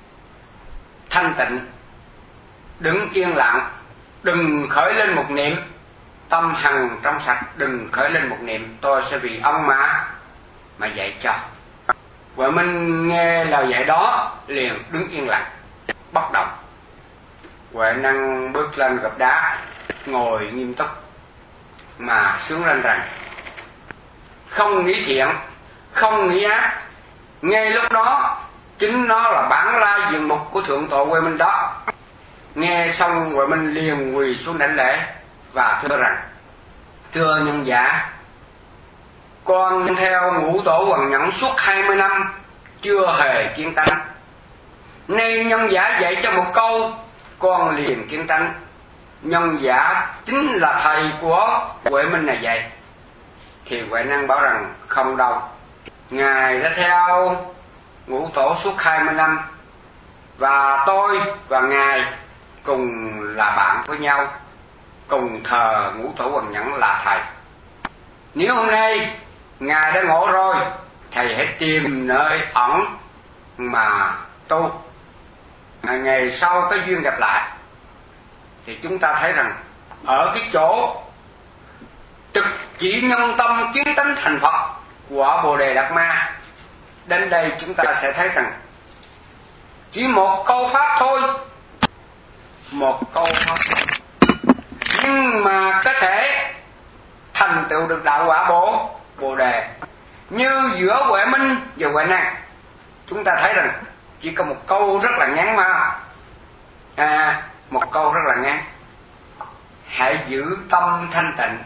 thanh tịnh, đứng yên lặng, đừng khởi lên một niệm, tâm hằng trong sạch, đừng khởi lên một niệm, tôi sẽ vì ông mà mà dạy cho. Huệ Minh nghe lời dạy đó liền đứng yên lặng bất động. Huệ Năng bước lên gập đá, ngồi nghiêm túc mà sướng lên rằng: không nghĩ thiện, không nghĩ ác. Ngay lúc đó chính nó là bản la diện mục của thượng tọa Huệ Minh đó. Nghe xong Huệ Minh liền quỳ xuống đảnh lễ và thưa rằng: thưa nhân giả, con theo ngũ tổ Hoằng Nhẫn suốt hai mươi năm chưa hề kiến tánh. Nay nhân giả dạy cho một câu, con liền kiến tánh. Nhân giả chính là thầy của Huệ Minh này vậy. Thì Huệ Năng bảo rằng: không đâu, ngài đã theo ngũ tổ suốt hai mươi năm, và tôi và ngài cùng là bạn với nhau, cùng thờ ngũ tổ Hoằng Nhẫn là thầy. Nếu hôm nay ngài đã ngộ rồi, thầy hãy tìm nơi ẩn mà tu, ngày sau có duyên gặp lại. Thì chúng ta thấy rằng ở cái chỗ trực chỉ nhân tâm kiến tánh thành Phật của Bồ Đề Đạt Ma, đến đây chúng ta sẽ thấy rằng chỉ một câu pháp thôi, một câu pháp, nhưng mà có thể thành tựu được đạo quả bổ Bồ Đề. Như giữa Huệ Minh và Huệ Năng, chúng ta thấy rằng chỉ có một câu rất là ngắn mà, à, một câu rất là ngắn: hãy giữ tâm thanh tịnh,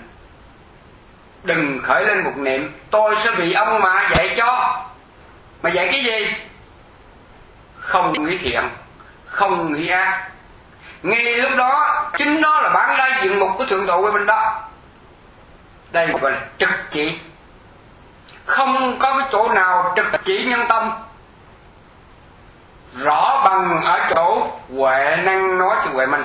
đừng khởi lên một niệm, tôi sẽ vì ông mà dạy cho. Mà dạy cái gì? Không nghĩ thiện, không nghĩ ác. Ngay lúc đó chính nó là bản lai diện mục của thượng tọa Huệ Minh đó. Đây gọi là trực chỉ, không có cái chỗ nào trực chỉ nhân tâm rõ bằng ở chỗ Huệ Năng nói cho Huệ Minh.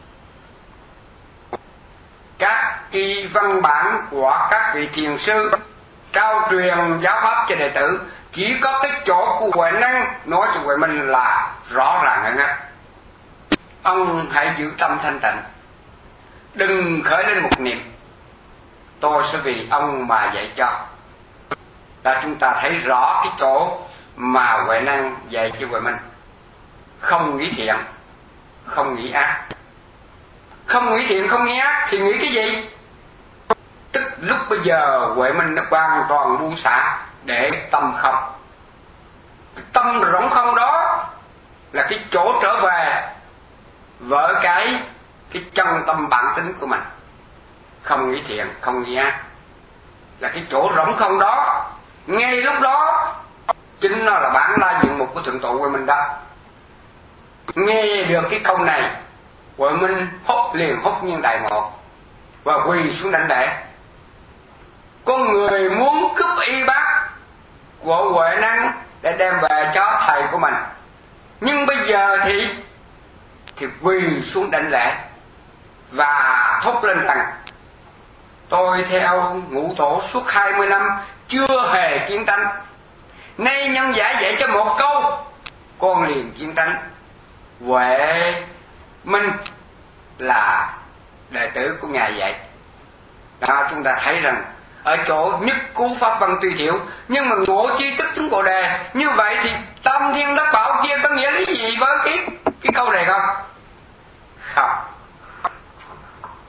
Các cái văn bản của các vị thiền sư trao truyền giáo pháp cho đệ tử, chỉ có cái chỗ của Huệ Năng nói cho Huệ Minh là rõ ràng hơn hết. Ông hãy giữ tâm thanh tịnh, đừng khởi lên một niệm, tôi sẽ vì ông mà dạy cho. Là chúng ta thấy rõ cái chỗ mà Huệ Năng dạy cho Huệ Minh: không nghĩ thiện, không nghĩ ác. Không nghĩ thiện, không nghĩ ác thì nghĩ cái gì? Tức lúc bây giờ Huệ Minh đã hoàn toàn buông xả để tâm không. Tâm rỗng không đó là cái chỗ trở về với cái cái chân tâm bản tính của mình. Không nghĩ thiện, không nghĩ ác là cái chỗ rỗng không đó. Ngay lúc đó chính nó là bản la diện mục của thượng tọa Huệ Minh đó. Nghe được cái câu này, Huệ Minh hốt liền hốt nhiên đại ngộ và quỳ xuống đảnh lễ. Con người muốn cướp y bác của Huệ Năng để đem về cho thầy của mình, nhưng bây giờ thì thì quỳ xuống đảnh lễ và thốt lên rằng: tôi theo ngũ tổ suốt hai mươi năm chưa hề kiến tánh. Nay nhân giả dạy cho một câu, con liền kiến tánh. Huệ Minh là đệ tử của ngài vậy đó. Chúng ta thấy rằng ở chỗ nhất cú pháp văn tùy thiểu, nhưng mà ngộ chi tức chứng Bồ Đề. Như vậy thì tam thiên đắc bảo kia có nghĩa lý gì với cái cái câu này không? Không.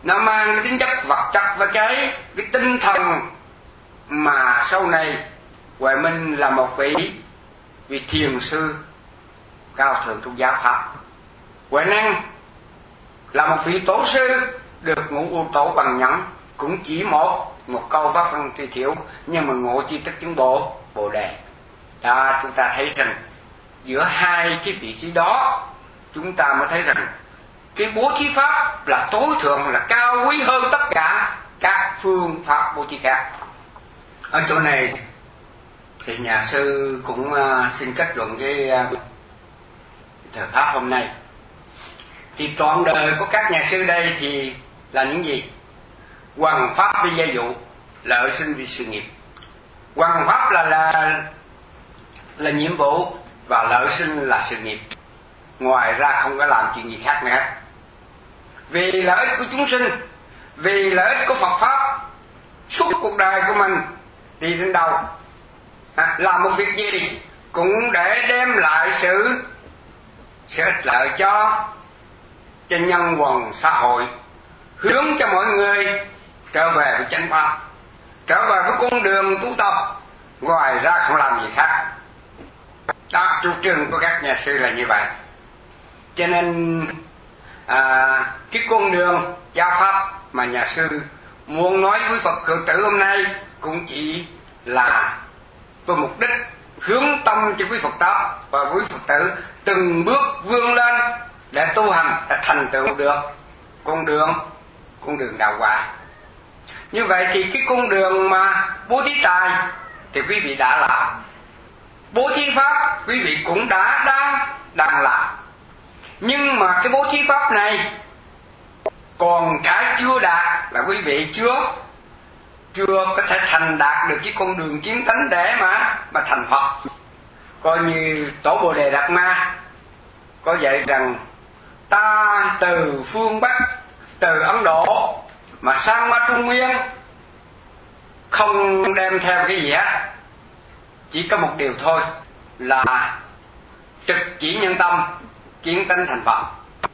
nó mang cái tính chất vật chất và cái cái tinh thần mà sau này Huệ Minh là một vị vị thiền sư cao thượng trong giáo pháp. Huệ Năng là một vị tổ sư được ngũ U Tổ bằng nhẫn, cũng chỉ một một câu pháp văn tùy thiểu, nhưng mà ngộ chi tức chứng bộ bồ đề. Đó, chúng ta thấy rằng giữa hai cái vị trí đó, chúng ta mới thấy rằng cái bố thí pháp là tối thượng, là cao quý hơn tất cả các phương pháp bố thí khác. Ở chỗ này thì nhà sư cũng uh, xin kết luận cái uh, thời pháp hôm nay. Thì trọn đời của các nhà sư đây thì là những gì? Hoằng pháp vì gia dụ, lợi sinh vì sự nghiệp. Hoằng pháp là là là nhiệm vụ và lợi sinh là sự nghiệp. Ngoài ra không có làm chuyện gì khác nữa. Vì lợi ích của chúng sinh, vì lợi ích của Phật pháp, suốt cuộc đời của mình đi đến đâu, à, làm một việc gì cũng để đem lại sự sự ích lợi cho cho nhân quần xã hội, hướng cho mọi người trở về với chánh pháp, trở về với con đường tu tập, ngoài ra không làm gì khác. Đó, chủ trương của các nhà sư là như vậy. Cho nên à, cái con đường giáo pháp mà nhà sư muốn nói với Phật tử tử hôm nay cũng chỉ là với mục đích hướng tâm cho quý Phật tử và quý Phật tử từng bước vươn lên để tu hành, để thành tựu được con đường con đường đạo quả. Như vậy thì cái con đường mà bố thí tài thì quý vị đã làm, bố thí pháp quý vị cũng đã đang đang làm. Nhưng mà cái bố thí pháp này còn cái chưa đạt là quý vị chưa chưa có thể thành đạt được cái con đường kiến tánh để mà mà thành Phật. Coi như Tổ Bồ Đề Đạt Ma có dạy rằng ta từ phương Bắc, từ Ấn Độ mà sang Ma Trung Nguyên không đem theo cái gì hết, chỉ có một điều thôi là trực chỉ nhân tâm, kiến tánh thành Phật.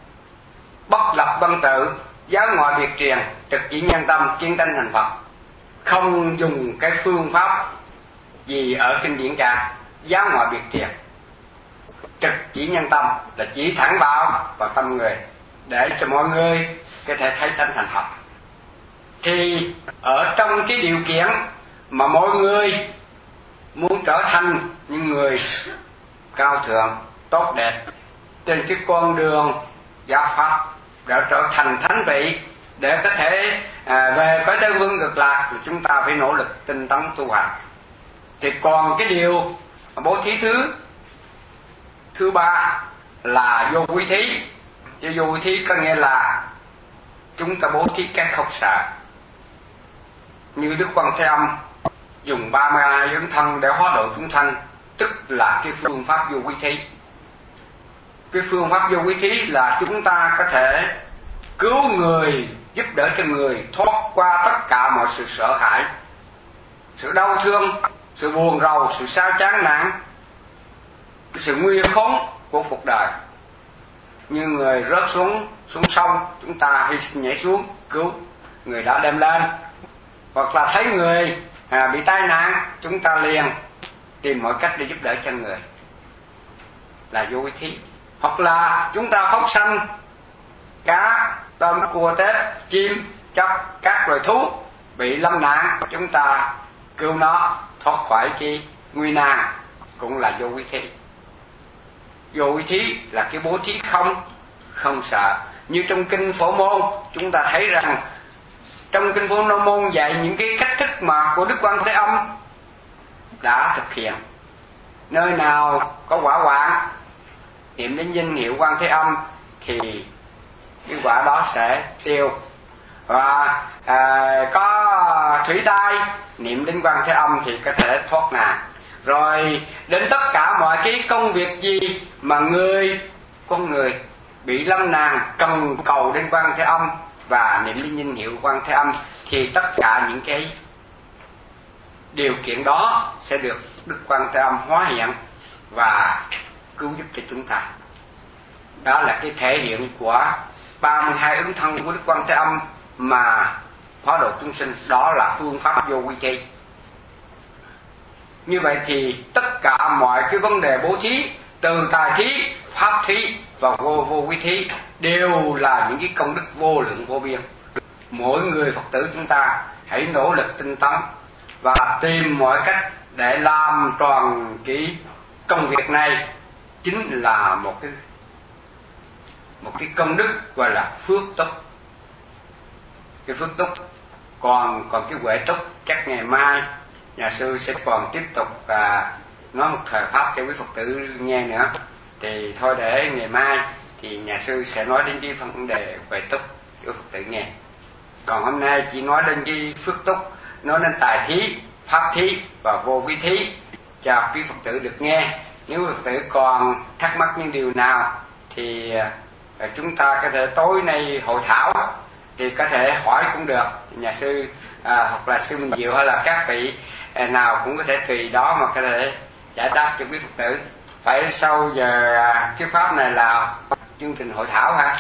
Bất lập văn tự, giáo ngoại biệt truyền, trực chỉ nhân tâm, kiến tánh thành Phật. Không dùng cái phương pháp gì ở kinh điển cả, giáo ngoại biệt truyền. Trực chỉ nhân tâm là chỉ thẳng vào vào tâm người để cho mọi người có thể thấy tánh thành Phật. Thì ở trong cái điều kiện mà mọi người muốn trở thành những người cao thượng, tốt đẹp trên cái con đường giáo pháp để trở thành thánh vị, để có thể à, về với Tây Vương Cực Lạc, thì chúng ta phải nỗ lực tinh tấn tu hành. Thì còn cái điều bố thí thứ thứ ba là vô quý thí. Chứ vô quý thí có nghĩa là chúng ta bố thí cái không sợ. Như Đức Quan Thế Âm dùng ba mươi hai ứng thân để hóa độ chúng sanh, tức là cái phương pháp vô quý thí. Cái phương pháp vô quý thí là chúng ta có thể cứu người, giúp đỡ cho người thoát qua tất cả mọi sự sợ hãi, sự đau thương, sự buồn rầu, sự sao chán nản, sự nguy khốn của cuộc đời. Như người rớt xuống xuống sông, chúng ta hy sinh nhảy xuống cứu người đó đem lên, hoặc là thấy người à, bị tai nạn, chúng ta liền tìm mọi cách để giúp đỡ cho người, là vô quý thí. Hoặc là chúng ta phóng sanh cá, tôm, cua, tép, chim, chóc, các loài thú bị lâm nạn, chúng ta cứu nó thoát khỏi cái nguy nan, cũng là vô quý thí. Vô quý thí là cái bố thí không không sợ. Như trong kinh Phổ Môn chúng ta thấy rằng trong kinh Phổ Môn dạy những cái cách thức mà của Đức Quan Thế Âm đã thực hiện. Nơi nào có quả hoạn niệm đến danh hiệu Quan Thế Âm thì cái quả đó sẽ tiêu, và à, có thủy tai niệm đến Quan Thế Âm thì có thể thoát nạn. Rồi đến tất cả mọi cái công việc gì mà người con người bị lâm nạn cần cầu đến Quan Thế Âm và niệm đến danh hiệu Quan Thế Âm thì tất cả những cái điều kiện đó sẽ được Đức Quan Thế Âm hóa hiện và cứu giúp cho chúng ta. Đó là cái thể hiện của ba mươi hai ứng thân của Đức Quan Thế Âm mà hóa độ chúng sinh, đó là phương pháp vô quy thi. Như vậy thì tất cả mọi cái vấn đề bố thí, từ tài thí, pháp thí và vô vô quy thí đều là những cái công đức vô lượng vô biên. Mỗi người Phật tử chúng ta hãy nỗ lực tinh tấn và tìm mọi cách để làm tròn cái công việc này, chính là một cái một cái công đức gọi là phước túc. Cái phước túc, còn còn cái huệ túc chắc ngày mai nhà sư sẽ còn tiếp tục à, nói một thời pháp cho quý Phật tử nghe nữa. Thì thôi để ngày mai thì nhà sư sẽ nói đến cái vấn đề huệ túc cho quý Phật tử nghe. Còn hôm nay chỉ nói đến cái phước túc, nói đến tài thí, pháp thí và vô vi thí cho quý Phật tử được nghe. Nếu quý Phật tử còn thắc mắc những điều nào thì à, chúng ta có thể tối nay hội thảo thì có thể hỏi cũng được. Nhà sư à, hoặc là sư Minh Diệu hay là các vị à, nào cũng có thể tùy đó mà có thể giải đáp cho quý Phật tử. Phải sau giờ à, cái pháp này là chương trình hội thảo ha.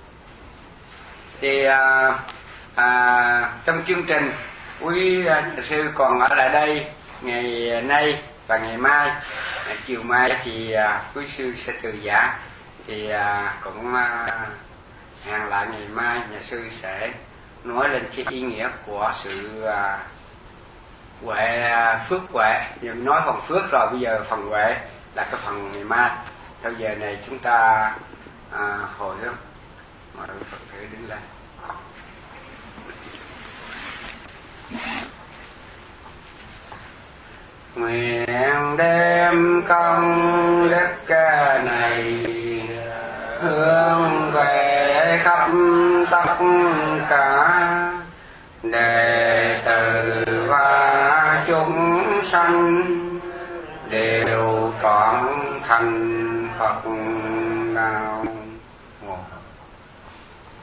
Thì à, à, trong chương trình quý à, nhà sư còn ở lại đây ngày nay và ngày mai. À, chiều mai thì à, quý sư sẽ từ giảng, thì à, cũng à, hẹn lại ngày mai nhà sư sẽ nói lên cái ý nghĩa của sự à, huệ, phước huệ. Giờ nói phần phước rồi, bây giờ phần huệ là cái phần ngày mai. Theo giờ này chúng ta à, hồi hướng mời Phật tử đứng lên. Nguyện đem công đức này hướng về khắp tất cả đệ tử và chúng sanh đều trọn thành Phật